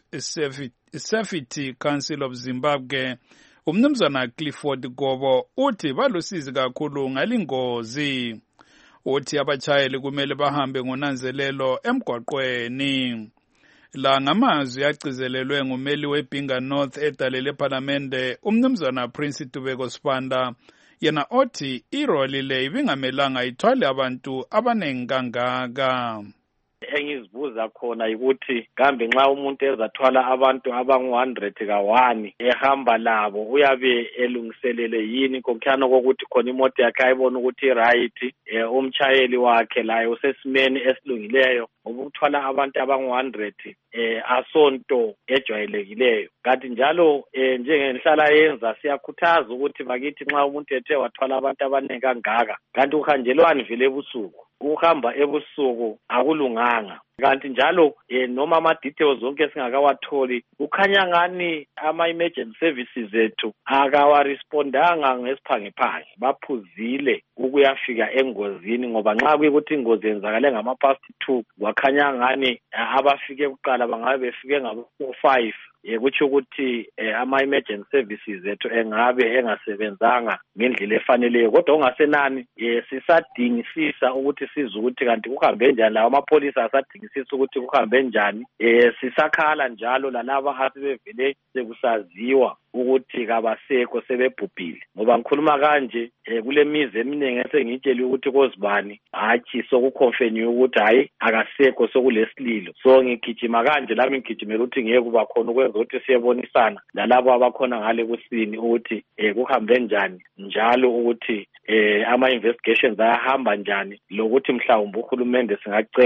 Safety Council of Zimbabwe umnumzana Clifford Gobo uthi balusizi kakhulu ngalingozi. Uthi abachayeli kumele bahambe ngonanzelelo emgwaqweni. La ngamazwi agcizelelwe ngumeli weBhinga North edalele ePhalamende umnumzana Prince Tubeko Sibanda yena othi iroli le ibingamelanga ithwale abantu abaningi kangaka. Engizibuza khona ukuthi kambe nxa umuntu ezathwala abantu abangu-100 kawani ehamba labo uyabe elungiselele yini kokukhana kokuthi khona imoto yakhe ayibona ukuthi right umtshayeli wakhe laye usesimeni esilungileyo ukuthwala abantu abangu-100 asonto ejwayelekileyo. Kanti njalo njengenhlala yenza siyakhuthaza ukuthi bakithi nxa umuntu ethe wathwala abantu abaningi kangaka kanti uhanjelwani vele ebusuku. Ukuhamba ebusuku akulunganga. Kanti njalo noma ama-details zonke singakawatholi kukhanya ngani ama-emergency services ethu akawarespondanga ngesiphangephange baphuzile ukuyafika engozini ngoba nxa kuyikuthi ingozi yenzakale ngama-past 2 kwakhanya ngani abafike kuqala bangabe befike ngabo-5 kutsho ukuthi ama-emergency services ethu engabe engasebenzanga ngendlela efaneleyo kodwa ungasenani sisadingisisa ukuthi size ukuthi kanti kuhambe njani lawo amapolisa asadingisisa ukuthi kuhambe njani sisakhala njalo lalaba asebevele sekusaziwa ukuthi kabasekho sebebhubhile ngoba ngikhuluma kanje kule mizi eminingi esengitshela ukuthi kozibani hatshi sokukhonfeniwe ukuthi hayi akasekho sokulesililo so ngigijima kanje lami ngigijimela ukuthi ngeke kuba khona ukwenza ukuthi siyebonisana lalabo abakhona ngale kusini ukuthi kuhambe njani njalo ukuthi ama-investigations ayahamba njani lokuthi mhlawumbe uhulumende singacela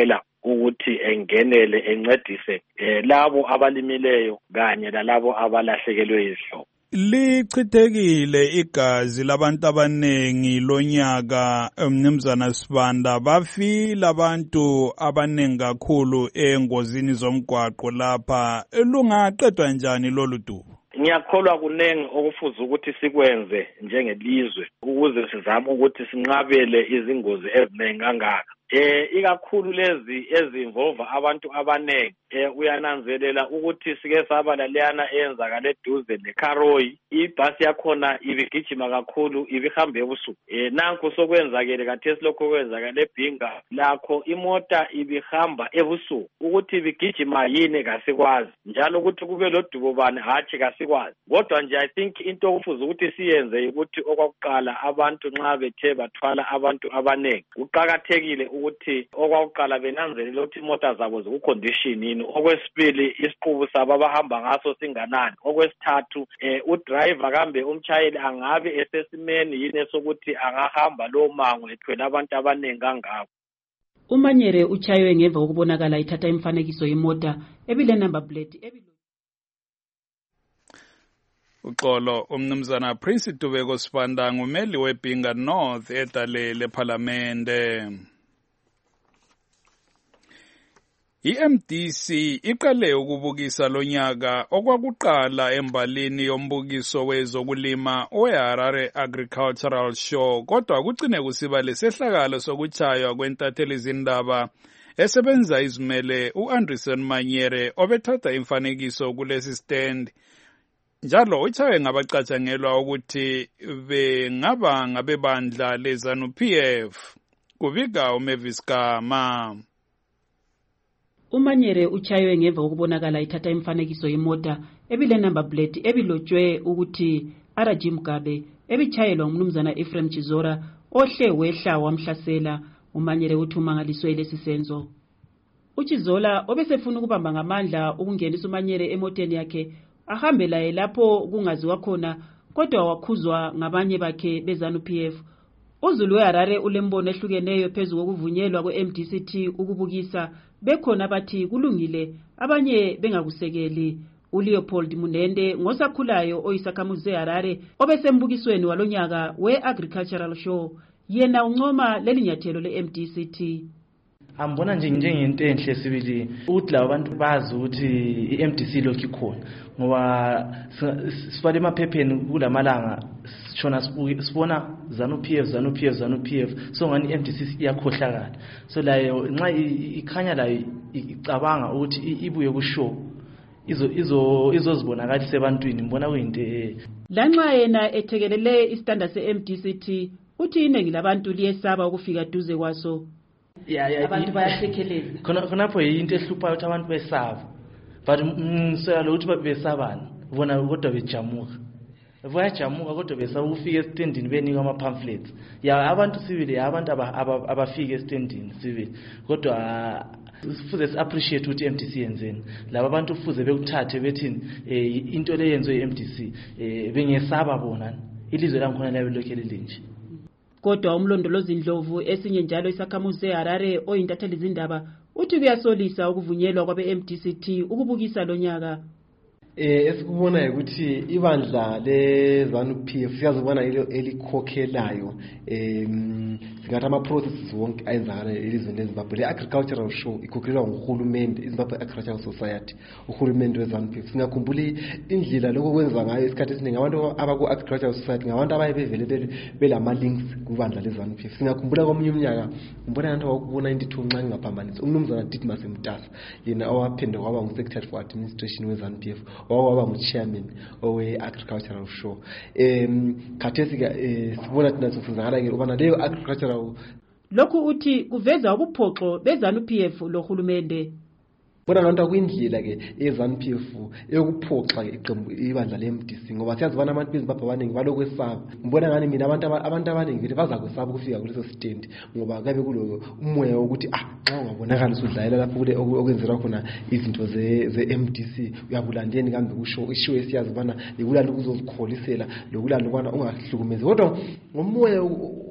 ukuthi engenele encedise labo abalimileyo kanye lalabo abalahlekelwe izihlobo. Lichithekile igazi labantu abanengi lonyaka, Mnumzana Sibanda, bafile abantu abanengi kakhulu engozini zomgwaqo lapha. Lungaqedwa njani lolu dubo? Ngiyakholwa kunengi okufuze ukuthi sikwenze njengelizwe ukuze sizame ukuthi sinqabele izingozi eziningi kangaka. Ikakhulu lezi ezinvolva abantu abanengi. Uyananzelela ukuthi sike saba laleyana eyenzakala eduze neKaroyi, ibhasi yakhona ibigijima kakhulu, ibihambe ebusuku. Nanku sokwenzakele kathesi lokho kwenzakala eBhinga, lakho imota ibihamba ebusuku. Ukuthi ibigijima yini kasikwazi, njalo ukuthi kube lodubo bani hatshi kasikwazi. Kodwa nje I think into okufuze ukuthi siyenze ukuthi okwakuqala abantu nxa bethe bathwala abantu abanengi, kuqakathekile ukuthi okwakuqala benanzelele ukuthi imota zabo zikucondition yini. Okwesibili, isiqubu sabo abahamba ngaso singanani. Okwesithathu, udriver kambe umshayeli angabe esesimeni yini esokuthi angahamba lo mango ethwele abantu abanengi kangako. uManyere utshaywe ngemva kokubonakala ithatha imifanekiso yemota ebile number plate Uxolo, umnumzana Prince Tubeko Sibanda ngumeli weBhinga North edale lePhalamende. iMDC iqale ukubukisa lonyaka okwakuqala embalini yombukiso wezokulima weHarare Agricultural Show, kodwa kucine kusiba lesehlakalo sokutshaywa kwentatheli zindaba esebenza izimele uAnderson Manyere obethatha imfanekiso kulesi stand. Njalo uchawe ngabacatshangelwa ukuthi bengaba ngabebandla leZANU-PF. Kubika uMavis Gama. uManyere utshaywe ngemva kokubonakala ithatha imifanekiso yemota ebile number plate ebilotshwe ukuthi RG Mugabe ebichayelwa umnumzana Ephraim Chizora ohle wehla wamhlasela. uManyere uthi umangaliswe lesi senzo. uChizola obesefuna ukubamba ngamandla ukungenisa uManyere emoteni yakhe ahambe laye lapho kungaziwa khona, kodwa wakhuzwa ngabanye bakhe beZANU-PF. uZulu weHarare ulembono ehlukeneyo phezu kokuvunyelwa kweMDCT ukubukisa, bekhona bathi kulungile, abanye bengakusekeli. uLeopold Munende ngosakhulayo oyisakhamuzi eHarare obesembukisweni walonyaka we-Agricultural Show, yena uncoma lelinyathelo leMDCT. Ambona nje njengento enhle sibili ukuthi labo bantu bazi ukuthi iMDC lokhu ikhona, ngoba sifale emaphepheni kulamalanga sishona sibona ZANU-PF so ngani iMDC iyakhohlakala. So layo nxa ikhanya layo icabanga ukuthi ibuye kushow izozibonakalisa ebantwini, mbona kuyinto lanxa yena ethekelele istanda seMDCT uthi iningi labantu liyesaba ukufika duze kwaso. Abantu bayahlekelela khonapho yinto ehluphayo ukuthi abantu besaba, but msela ukuthi besabani bona kodwa bejamuka kodwa besaba ukufika estendini benika ama-pamphlets. Abantu sibili abantu abafika estendini sibili, kodwa kufuze si-appreciate ukuthi iMDC yenzeni. Laba bantu kufuze bekuthathe bethini into le yenziwe iMDC bengesaba bona ilizwe langikhona layo lokhu lilinje. Kodwa umlondolozi Ndlovu esinye njalo isakhamuzi eHarare oyintatheli zindaba uthi kuyasolisa ukuvunyelwa kwabe-MDCT ukubukisa lonyaka. Esikubona ukuthi ibandla leZANU-PF siyazibona elikhokhelayo singathi ama-processes wonke ayenzakala elizweni leZimbabwe. Le-Agricultural Show ikhokhelwa nguhulumende, iZimbabwe Agricultural Society, uhulumende weZANU-PF. Singakhumbula indlela lokho kwenza ngayo isikhathi esiningi abantu abaku-Agricultural Society ngabantu abaye bevele belama-links kubandla leZANU-PF. Singakhumbula komunye umnyaka ngibona nanto waku-92 nxa ngingaphambanisi umnumzana Didmas Mtasa, yena owaphinde kwaba ngu-Secretary for Administration weZANU-PF, waba ngu-chairman owe-Agricultural Show. Khathesi sibona thina sifuzakala ke ubana leyo agricultural. Lokhu uthi kuveza ubuphoxo beZANU-PF lohulumende. Bona nanta kwindlela ke eZANU-PF eyokuphoxa iqembu ibandla leMDC, ngoba siyazibona abantu beZimbabwe abaningi balokwesaba. Ngibona ngani mina abantu abaningi vele baza kwesaba ukufika kuleso stand, ngoba kabe kulo umoya ukuthi nxa ungabonakala usudlalela lapho kule okwenzela khona izinto ze-MDC uyabulandeni kambe kusho ishow esiyazibona lekulanda ukuzozikholisela lokulanda ukubana ungahlukumezi. Kodwa ngomoya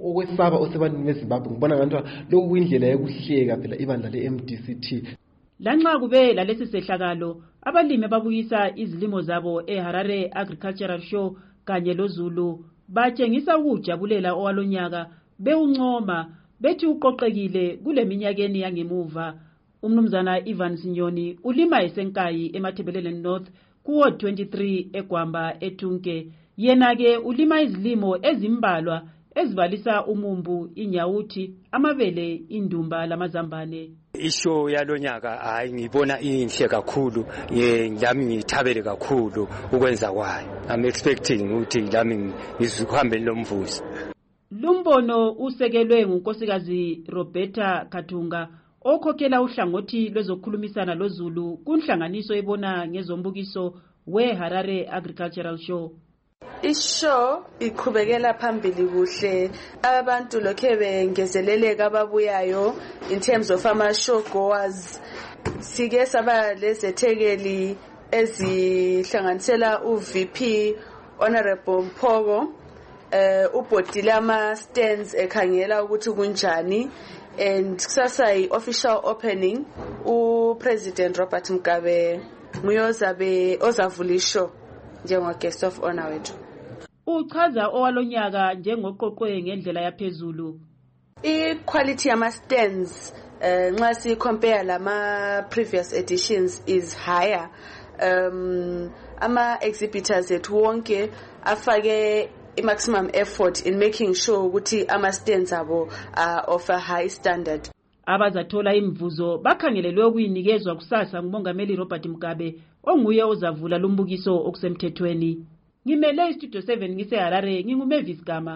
okwesaba osebantwini beZimbabwe ngibona ngathi lokhu kuyindlela yokuhleka phela ibandla le-MDCT. Lanxa kube lalesi sehlakalo, abalimi babuyisa izilimo zabo eHarare Agricultural Show kanye loZulu batshengisa ukujabulela owalonyaka bewuncoma bethi uqoqekile kule minyakeni yangemuva. Umnumzana Ivan Sinyoni ulima esenkayi eMathebelele North kuwo 23 eGwamba eTunke. Yena-ke ulima izilimo ezimbalwa ezibalisa umumbu, inyawuthi, amabele, indumba lamazambane. Isho yalonyaka hayi ngibona inhle kakhulu, ngami ngithabele kakhulu ukwenza kwayo. I'm expecting ukuthi lami ngizihambe lomvuzo. Lumbono usekelwe ngunkosikazi Roberta Katunga okhokhela uhlangothi lwezokhulumisana loZulu kunhlanganiso ebona ngezombukiso weHarare Agricultural Show. Ishow iqhubekela phambili kuhle, abantu lokhe bengezeleleka ababuyayo in terms of ama-show goers. Sike saba lezethekeli ezihlanganisela uVP Honorable Mpogo, ubhodile ama-stands ekhangela ukuthi kunjani, and kusasa i-official opening uPresident Robert Mugabe nguye ozavula ishow njengo-guest of honor wethu. Uchaza owalonyaka njengoqoqwe ngendlela yaphezulu. I-quality yama-stands nxa si-compare lama-previous editions is higher. Ama-exhibitors ethu wonke afake i-maximum effort in making sure ukuthi ama-stands abo are of a high standard. Abazathola imvuzo bakhangelelwe ukuyinikezwa kusasa ngumongameli Robert Mugabe onguye ozavula lumbukiso okusemthethweni. Ngimele istudio 7 ngiseHarare, nginguMavis Gama.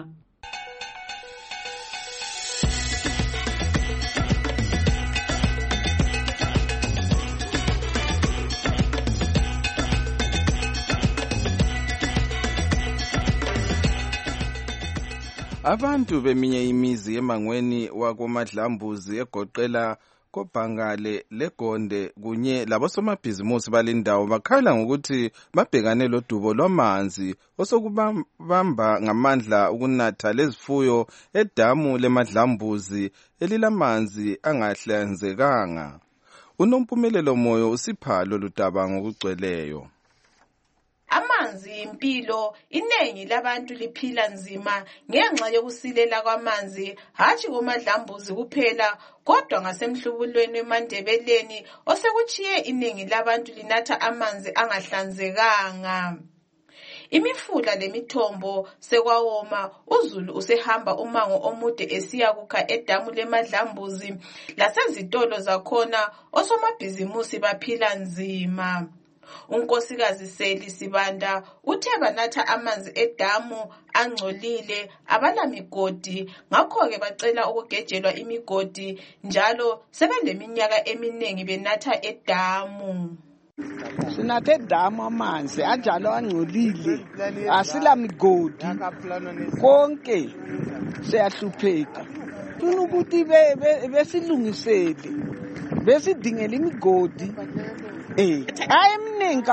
Abantu beminye imizi emangweni wakoMadlambuzi egoqela koBhangale, leGonde kunye labosomabhizimusi balindawo bakhala ngokuthi babhekane lodubo lwamanzi osokubamba ngamandla ukunatha lezifuyo edamu leMadlambuzi elilamanzi angahlanzekanga. Unompumelelo Moyo usipha lolu daba ngokugcweleyo. Amanzi impilo, inengi labantu liphila nzima ngenxa yokusilela kwamanzi, hatshi koMadlambuzi kuphela kodwa ngasemhlubulweni eMandebeleni osekuchiye inengi labantu linatha amanzi angahlanzekanga. Imifula lemithombo sekwawoma, uZulu usehamba umango omude esiya kukha edamu leMadlambuzi, lasezitolo zakhona osomabhizimusi baphila nzima. Unkosikazi Seli Sibanda uthe banatha amanzi edamu angcolile, abala migodi, ngakho-ke bacela ukugejelwa imigodi, njalo sebeleminyaka eminingi benatha edamu. Sinathe edamu amanzi anjalo angcolile, asila migodi, konke siyahlupheka. Funa ukuthi besilungisele, besidingele imigodi. Ayemningi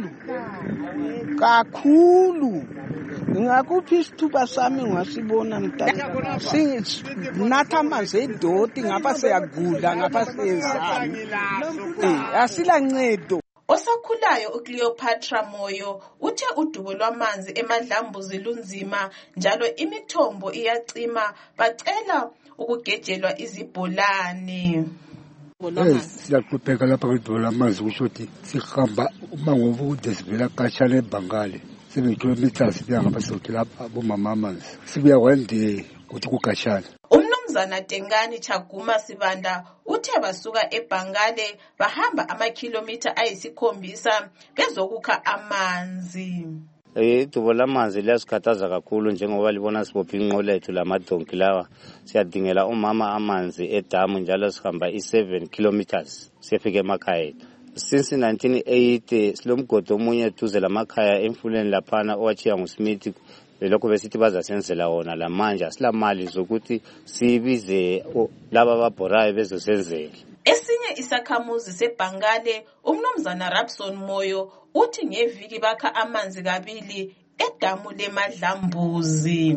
kakhulu ngakuphi isithuba sami ngasibona mntana sinatha amanzi edoti ngapha siyagula ngapha siyezana asila ncedo. Osakhulayo uCleopatra Moyo uthe udubo lwamanzi eMadlambuzi lunzima njalo imithombo iyacima, bacela ukugejelwa izibholane. Siyaqhubeka lapha kwidubo lamanzi kusho ukuthi sihamba umango omude sivela khatshana eBhangale 7 kilometers sibuya ngapha siyothola abomama amanzi, sibuya kwande ukuthi kukhatshana. Umnumzana Tengani Chaguma Sibanda uthe basuka eBhangale bahamba amakhilomitha ayisi7 bezokukha amanzi. Idubo lamanzi liyasikhathaza kakhulu njengoba libona sibopha inqola ethu lamadonki lawa, siyadingela umama amanzi edamu njalo sihamba 7 kilometers siyafika emakhaya. Since 1980 silomgodi omunye eduze lamakhaya emfuleni laphana owachiya nguSmith, lokho besithi bazasenzela wona lamanje asilamali zokuthi sibize laba ababhorayo bezosenzela. Esinye isakhamuzi seBhangale umnumzana Rapson Moyo uthi ngeviki bakha amanzi kabili edamu leMadlambuzi.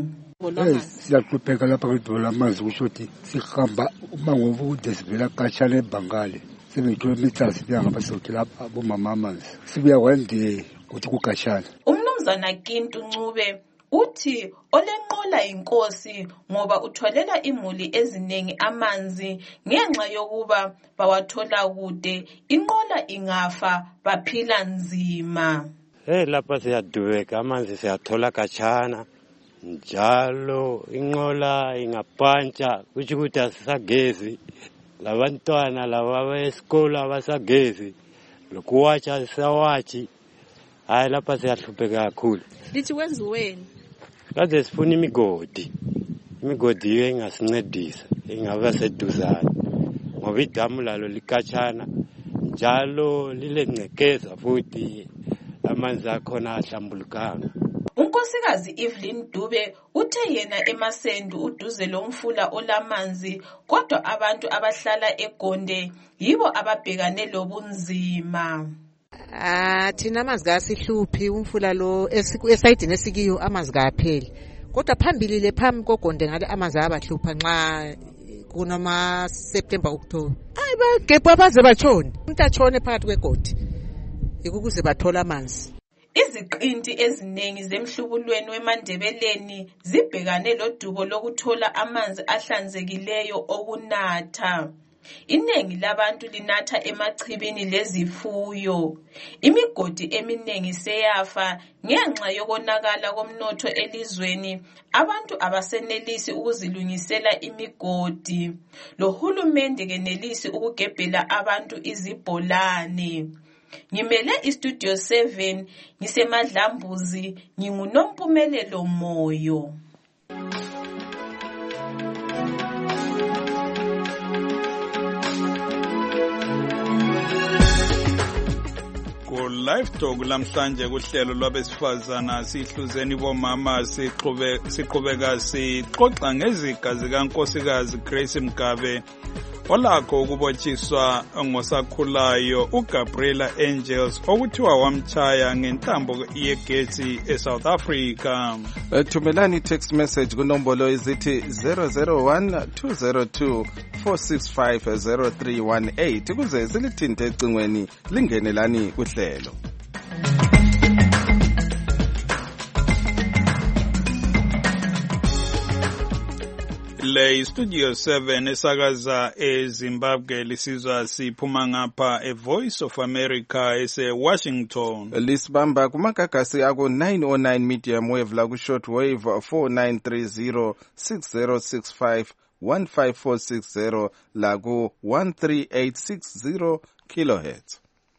siyaqhupheka lapha kwidolobha lamanzi kusho ukuthi sihamba umango omude sivela khatshana eBhangale 7 kilometers sibuya ngapha sokuthi lapha bomama amanzi sibuya kwande ukuthi kukhatshana. Umnumzana Kintu Ncube uthi olenqola inkosi ngoba utholela imuli eziningi amanzi ngenxa yokuba bawathola kude, inqola ingafa baphila nzima. Lapha siyadubeka amanzi siyathola khatshana njalo inqola ingapantsha kusho ukuthi asisagezi, labantwana laba besikole abasagezi, lokuwatsha sisawathi. Hayi lapha siyahlupheka kakhulu. Lithi wenziweni? Kade sifuna imigodi iyo engasincedisa ingaba seduzane ngoba idamu lalo likhatshana njalo lilencekeza futhi amanzi akhona ahlambulukanga. Unkosikazi Evelyn Dube uthe yena eMasendu uduze lomfula olamanzi, kodwa abantu abahlala eGonde yibo ababhekane lobunzima. Thina amanzi kasihluphi, umfula lo esayidini esikiyo amanzi kapheli, kodwa phambili le phambi koGonde ngale amanzi abahlupha nxa kunoma September October. Bagebha abaze batshone, umuntu atshone phakathi kwegodi ukuze bathola amanzi. Iziqinti eziningi zemhlubulweni weMandebeleni zibhekane lodubo lokuthola amanzi ahlanzekileyo okunatha. Iningi labantu linatha emachibini lezifuyo. Imigodi eminingi seyafa ngenxa yokonakala komnotho elizweni. Abantu abasenelisi ukuzilungisela imigodi. Lo hulumende kenelisi ukugebhela abantu izibholane. Ngimele iStudio 7 ngiseMadlambuzi, nginguNompumelelo Moyo. Live Talk lamhlanje kuhlelo lwabesifazana sihluzeni bomama siqhubeka sixoxa ngeziga zikankosikazi Grace Mgabe olakho ukubotshiswa ngosakhulayo uGabriela Angels okuthiwa wamchaya ngentambo yegetsi eSouth Africa. Thumelani text message kunombolo izithi 001-202-465-0318 ukuze silithinte ecingweni lingenelani kuhlelo. Le Studio 7 esakaza eZimbabwe lisizwa siphuma ngapha eVoice of America eseWashington. Lisibamba kumagagasi ako 909 medium wave la ku short wave 4930 6065 15460 la ku 13860 kilohertz.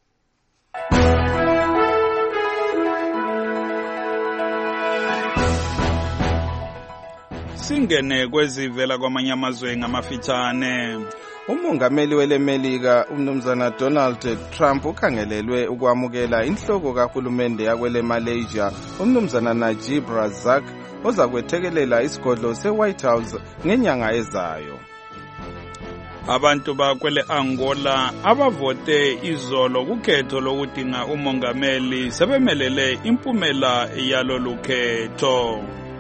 Singene kwezivela kwamanye amazwe ngamafitshane. Umongameli welemelika umnumzana Donald Trump ukhangelelwe ukwamukela inhloko kahulumende yakwele Malaysia umnumzana Najib Razak ozakwethekelela isigodlo seWhite House ngenyanga ezayo. Abantu bakwele Angola abavote izolo kukhetho lokudinga umongameli sebemelele impumela yalolu khetho.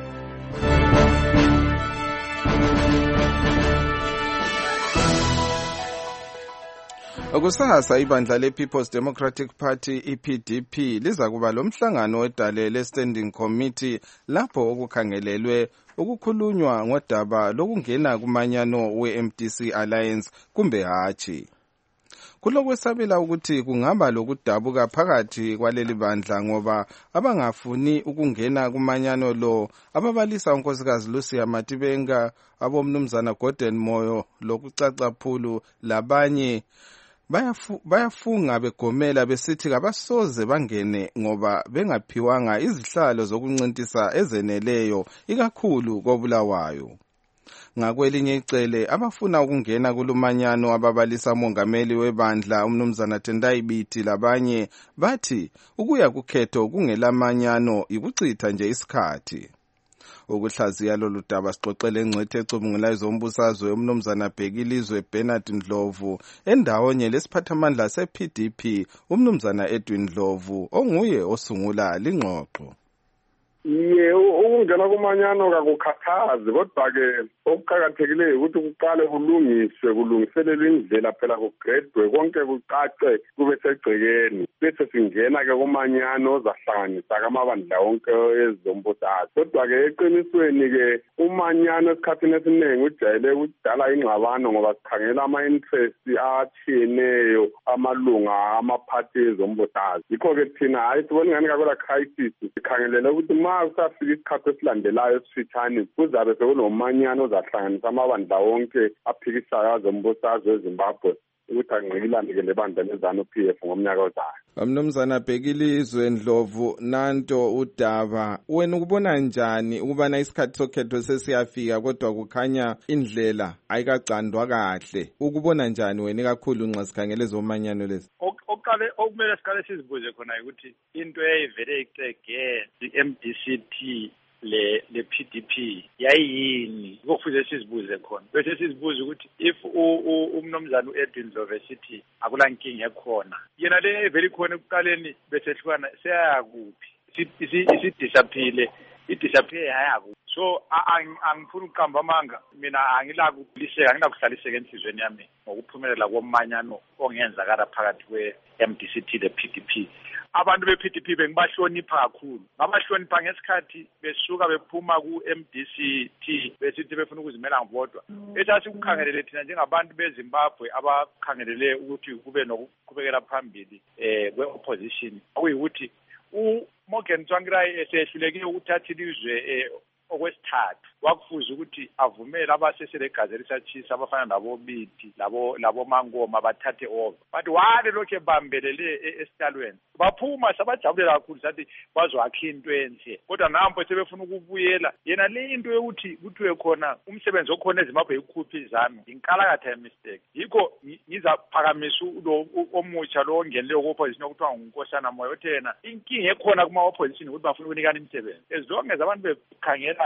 Kusasa ibandla lePeople's Democratic Party EPDP liza kuba lomhlangano wedale le-Standing Committee lapho okukhangelelwe ukukhulunywa ngodaba lokungena kumanyano we-MDC Alliance kumbe hatshi. Kulokwesabela ukuthi kungaba lokudabuka phakathi kwaleli bandla ngoba abangafuni ukungena kumanyano lo ababalisa unkosikazi Lucia Matibenga, abomnumzana Gordon Moyo lokucaca phulu labanye bayafunga begomela besithi kabasoze bangene ngoba bengaphiwanga izihlalo zokuncintisa ezeneleyo ikakhulu koBulawayo. Ngakwelinye icele abafuna ukungena kulumanyano ababalisa umongameli webandla umnumzana Tendai Biti labanye bathi ukuya kukhetho kungelamanyano ikuchitha nje isikhathi. Ukuhlaziya lolu daba sixoxele engcwethe ecubungula ezombusazwe umnumzana Bhekilizwe Bernard Ndlovu endawonye lesiphathamandla sePDP umnumzana Edwin Ndlovu onguye osungula lingxoxo. ukungena kumanyano kakukhathazi, kodwa-ke okuqakathekileyo ukuthi kuqale kulungiselelwe indlela phela kugredwe konke kucace kube segcekeni bese singena-ke kumanyano ozahlanganisa amabandla wonke ezombusazwe. Kodwa-ke eqinisweni-ke umanyano esikhathini esiningi ujayele ukudala ingxabano ngoba sikhangela ama-interest atshiyeneyo amalunga amaphathi ezombusazwe. Yikho-ke thina hayi sibona ingani kakwela crisis sikhangelele ukuthi ma kusafika isikhathi esilandelayo esifitshane kuzabe sekunomanyano ozahlanganisa amabandla wonke aphikisayo azombusazwe eZimbabwe ukuthi angqikilane-ke lebandla leZANU-PF ngomnyaka ozayo. Mnumzana Bhekilizwe Ndlovu, nanto udaba wena ukubona njani ukubana isikhathi sokhetho sesiyafika kodwa kukhanya indlela ayikagcandwa kahle? Ukubona njani wena kakhulu nxa sikhangele ezomanyano lezi? Okumele siqale sizibuze khona ukuthi into eyayivele icege i-MDCT le PDP yayiyini, kufuze sizibuze khona bese sizibuze ukuthi if umnomzana uEdwin Ndlovu esithi akulankinga ekhona yena le vele khona ekuqaleni bese hlukana seyakuphi isidisapile idisappear hayakuphi. So angifuni ukuqamba amanga, mina angilakuhlaliseka enhlizweni yami ngokuphumelela komanyano ongenzakala phakathi kwe-MDCT le-PDP. Abantu be-PDP bengibahlonipha kakhulu, ngabahlonipha ngesikhathi besuka bephuma ku-MDCT besithi befuna ukuzimela ngibodwa. Esasikukhangelele thina njengabantu beZimbabwe abakhangelele ukuthi kube nokuqhubekela phambili kwe-opposition okuyikuthi uMorgan Tsvangirai esehlulekile ukuthatha ilizwe okwesithathu wakufuza ukuthi avumele abasesele igazi elisatshisa abafana nabo Biti labo Mangoma bathathe over, but wale lokhu ebambelele esitalweni baphuma sabajabulela kakhulu sathi bazoakha into enhle, kodwa nampo sebefuna ukubuyela yena le into yokuthi kuthiwe khona umsebenzi okhona eZimbabwe ikhuphi izami inkalakatha ye-mistake. Yikho ngizaphakamisa lo omutsha lo ongeneleyo ku-opposition okuthiwa nguNkosana Moyo othi yena inkinga ekhona kuma-opposition ukuthi bafuna ukunikana imisebenzi as long as abantu bekhangela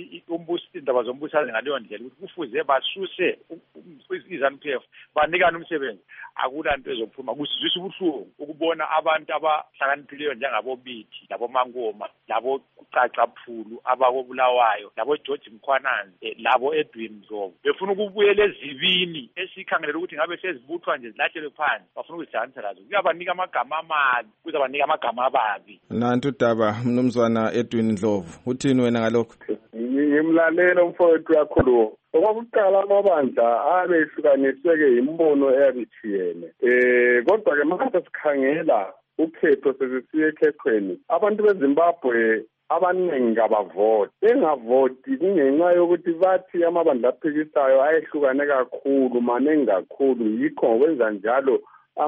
indaba zombusazwe ngaleyo ndlela ukuthi kufuze basuse iZANU-PF banikane umsebenzi, akulanto ezophuma. Kusizwisa ubuhlungu ukubona abantu abahlakaniphileyo njengabo Biti labo Mangoma labo Caca Phulu abakobulawayo labo George Mkhwananzi labo Edwin Ndlovu befuna ukubuyela ezibini esikhangelele ukuthi ngabe sezibuthwa nje zilahlelwe phansi, bafuna ukuzihlanganisa lazo. Kuyabanika amagama amabi, kuzabanika amagama ababi. Nantu udaba mnumzwana Edwin Ndlovu, uthini wena ngalokho? Ngimlalela umfowethu kakhulu. Okokuqala amabandla abehlukaniswe-ke imbono eyabithiyene. Kodwa-ke manje sikhangela ukhetho sesisiye ekhethweni, abantu beZimbabwe abaningi kabavoti. Bengavoti kungenxa yokuthi bathi amabandla aphikisayo ayehlukane kakhulu, maningi kakhulu. Yikho ngokwenza njalo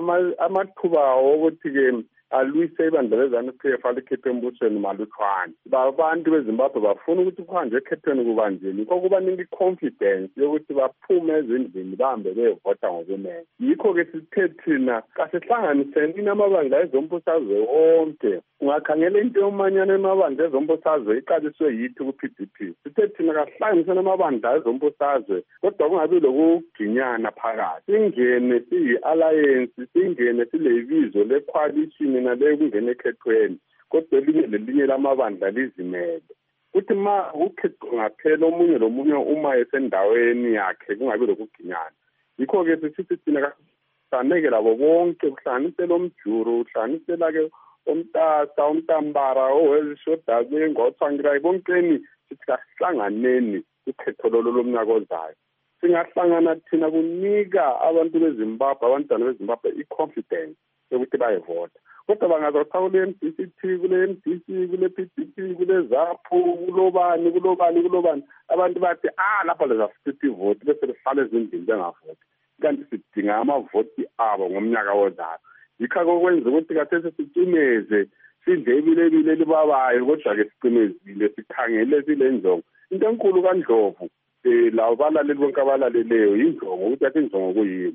amathuba wokuthi-ke alwise ibandla leZANU-PF alikhiphe embusweni malutshwane. Abantu beZimbabwe bafuna ukuthi kuhanjwe ekhethweni kubanjeni, yikho kubanika i-confidence yokuthi baphume ezindlini bahambe beyovota ngokunene. Yikho-ke sithe thina kasihlanganiseni amabandla ezombusazwe wonke. Ungakhangela into yomanyano amabandla ezombusazwe iqaliswe yithi ku-PDP. Sithe thina kasihlanganiseni amabandla ezombusazwe kodwa kungabi lokuginyana phakathi, singene siyi-alliance, singene silebizo le-coalition nale kungena ekhethweni, kodwa elinye lamabandla lizimele. Kuthi ma ukhethwa ngaphela omunye lomunye uma esendaweni yakhe kungabi lokuginyana. Yikho-ke sisithi thina kasaneke labo bonke kuhlanganisela omjuru, kuhlanganisela-ke omtasa, omtambara, owezishodaze, ngoTsvangirai, bonkeni sithi kasihlanganeni ukhetho lomnyaka ozayo. Singahlangana thina kunika abantu beZimbabwe, abantwana beZimbabwe i-confidence yokuthi bayevota. Kodwa bangazotha kule MDCT, kule MDC, kule PDP, kule ZAPU, kulobani, abantu bathi lapha lezafitha ivoti bese lihlale ezindlini bengavoti. Kanti sidinga amavoti abo ngomnyaka ozayo. Yikho kwenza ukuthi kathesi sicimeze sidle ibilebile elibabayo, kodwa-ke sicimezile sikhangele sile njongo. Into enkulu kaNdlovu labo balaleli bonke abalaleleyo yinjongo ukuthi athi injongo kuyini.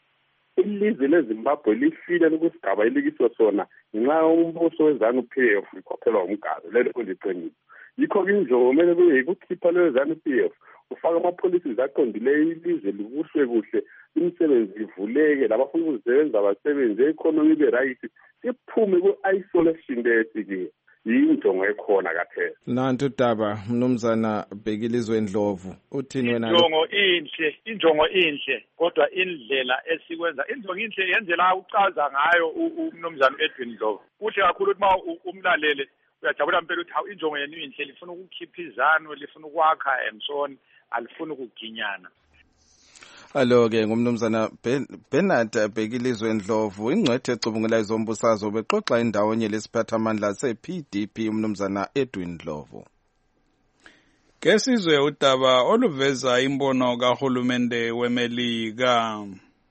Ilizwe leZimbabwe lifile kusigaba elikiswe sona ngenxa yombuso weZANU-PF ikhokhelwa umgado, lelo kuliqiniso. Yikho-ke injongo kumele kube yikukhipha leyo ZANU-PF, ufake ama-policies aqondileyo, ilizwe libuswe kuhle, imisebenzi ivuleke, labafuna ukusebenza abasebenzi, i-economy ibe right, siphume ku-isolation lesikiyo. yinjongo ekhona kaphela. Nantu udaba mnumzana Bhekilizwe Ndlovu uthini wena? Injongo inhle kodwa indlela esikwenza injongo inhle yendlela ucaza ngayo umnumzana Edwin Ndlovu. Kuhle kakhulu uma umlalele uyajabula impela uthi injongo yenu inhle, lifuna ukukhipha izano, lifuna ukwakha and so on, alifuna ukuginyana. Alo-ke ngumnumzana Bernard Bhekilizwe Ndlovu, ingcwethe ecubungula izombusazwe, bexoxa indawonye lesiphathamandla se-PDP umnumzana Edwin Ndlovu. Kesizwe udaba oluveza imbono kahulumende weMelika.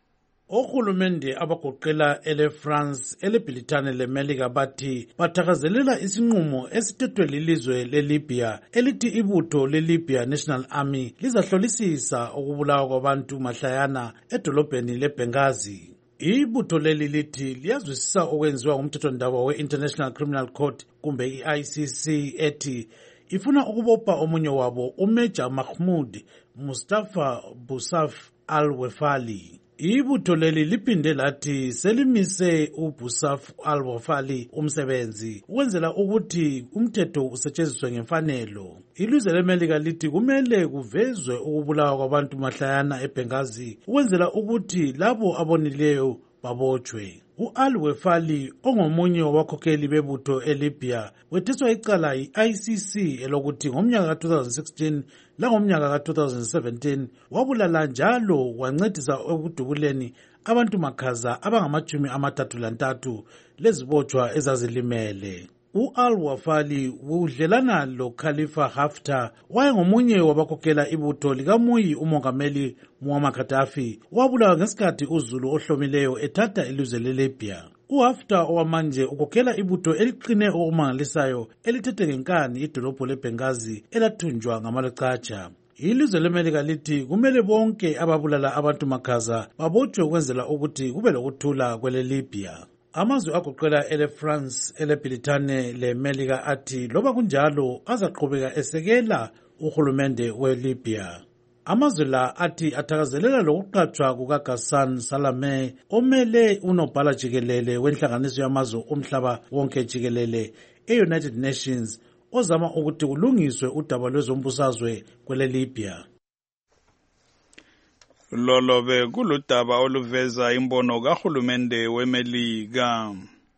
Ohulumende abagoqela ele-France, ele-Britane leMelika bathi bathakazelela isinqumo esithethwe lilizwe leLibya elithi ibutho leLibya National Army lizahlolisisa ukubulawa kwabantu mahlayana edolobheni leBenghazi. Ibutho leli lithi liyazwisisa okwenziwa ngumthethwandaba we-International Criminal Court kumbe i-ICC ethi ifuna ukubopha omunye wabo uMajor Mahmoud Mustafa Busaf al-Wefali. Ibutho leli liphinde lathi selimise uBusaf al-Wefali umsebenzi ukwenzela ukuthi umthetho usetshenziswe ngemfanelo. Ilizwe leMelika lithi kumele kuvezwe ukubulawa kwabantu mahlayana eBenghazi ukwenzela ukuthi labo abonileyo babotshwe. U-al-Wefali ongomunye wabakhokheli bebutho eLibya wethiswa icala yi-ICC elokuthi ngomnyaka ka-2016 langomnyaka ka-2017 wabulala njalo wancedisa ekudubuleni abantu makhaza abangama-33 lezibotshwa ezazilimele. U-al-Wefali udlelana lo-Khalifa Haftar wayengomunye wabakhokhela ibutho likamuyi umongameli Muammar Gaddafi wabulawa ngesikhathi uzulu ohlomileyo ethatha ilizwe leLibya. uHaftar owamanje ukhokhela ibutho eliqine okumangalisayo elithethe ngenkani idolobho leBenghazi elathunjwa ngamaleqatsha. Ilizwe leMelika lithi kumele bonke ababulala abantu makhaza babotshwe ukwenzela ukuthi kube lokuthula kweleLibya. Amazwe agoqela ele-France, ele-Britane leMelika athi loba kunjalo azaqhubeka esekela uhulumende weLibya. Amazwe la athi athakazelela lokuqatshwa kukaGhassan Salameh omele unobhala jikelele wenhlanganiso yamazwe omhlaba wonke jikelele e-United Nations ozama ukuthi kulungiswe udaba lwezombusazwe kweleLibya. Lolo be kuludaba oluveza imbono kahulumende weMelika.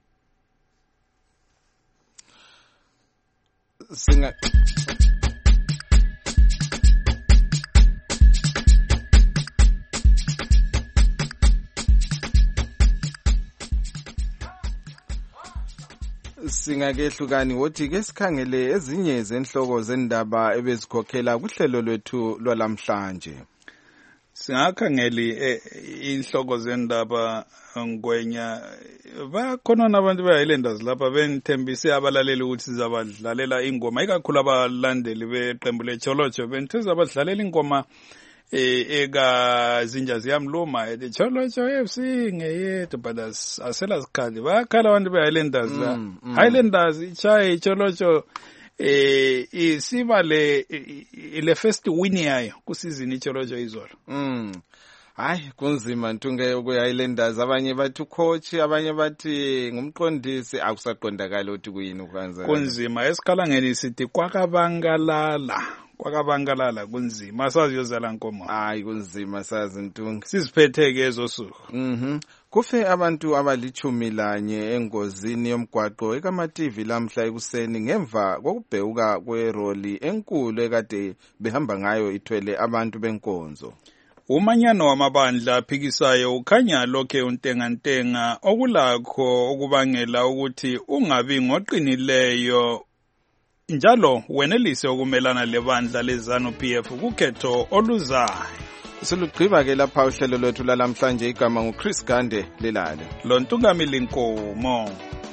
Singakehlukani wothi ke sikhangele ezinye zenhloko zendaba ebezikhokhela kuhlelo lwethu lwalamhlanje. Singakhangeli inhloko zendaba ngwenya bakhona nabantu beHighlanders lapha benithembise abalaleli ukuthi sizabadlalela ingoma ikakhulu abalandeli beqembu leCholocho benitheza abadlalela ingoma eka zinja ziyamluma eCholocho FC ngeyethu but asela sikhali bakhala abantu beHighlanders la Highlanders ichaye iCholocho isiba le first win yayo kusizini iCholocho izolo. Hayi kunzima ntunge ukuya-Highlanders, abanye bathi coach, abanye bathi ngumqondisi, akusaqondakala ukuthi kuyini ukwenza. Kunzima esikhalangeni sithi kwakabangalala kunzima asazi yozala nkomo. Hayi kunzima sazi ntunge. Siziphetheke ezosuku. Kufe abantu abali-11 engozini yomgwaqo eKamaTV lamhla ekuseni ngemva kokubhewuka kweroli enkulu ekade behamba ngayo ithwele abantu benkonzo. Umanyano wamabandla aphikisayo ukhanya lokhe untengantenga okulakho ukubangela ukuthi ungabi ngoqinileyo njalo wenelise ukumelana lebandla leZANU-PF kukhetho oluzayo. Silugqiba ke lapha uhlelo lwethu lalamhlanje, igama nguChris Gande lelale. Lontungamili Nkomo.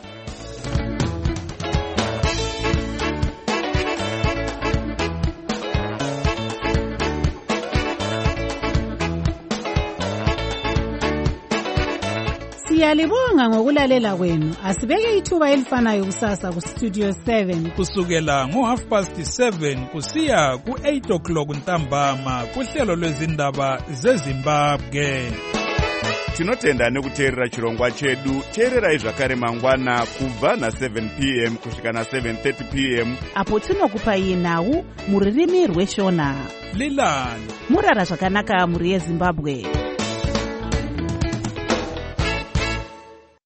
Siyalibonga ngokulalela kwenu. Asibeke ithuba elifanayo kusasa ku Studio 7 kusukela ngo7:30 kusiya ku8 o'clock ntambama kuhlelo lwezindaba zeZimbabwe. tinotenda nekuteerera chirongwa chedu. Teererai zvakare mangwana kubva na7 p.m. kusvika na7:30 p.m. apo tinokupai nhau muririmi rweshona. Lilani murara zvakanaka muri yeZimbabwe.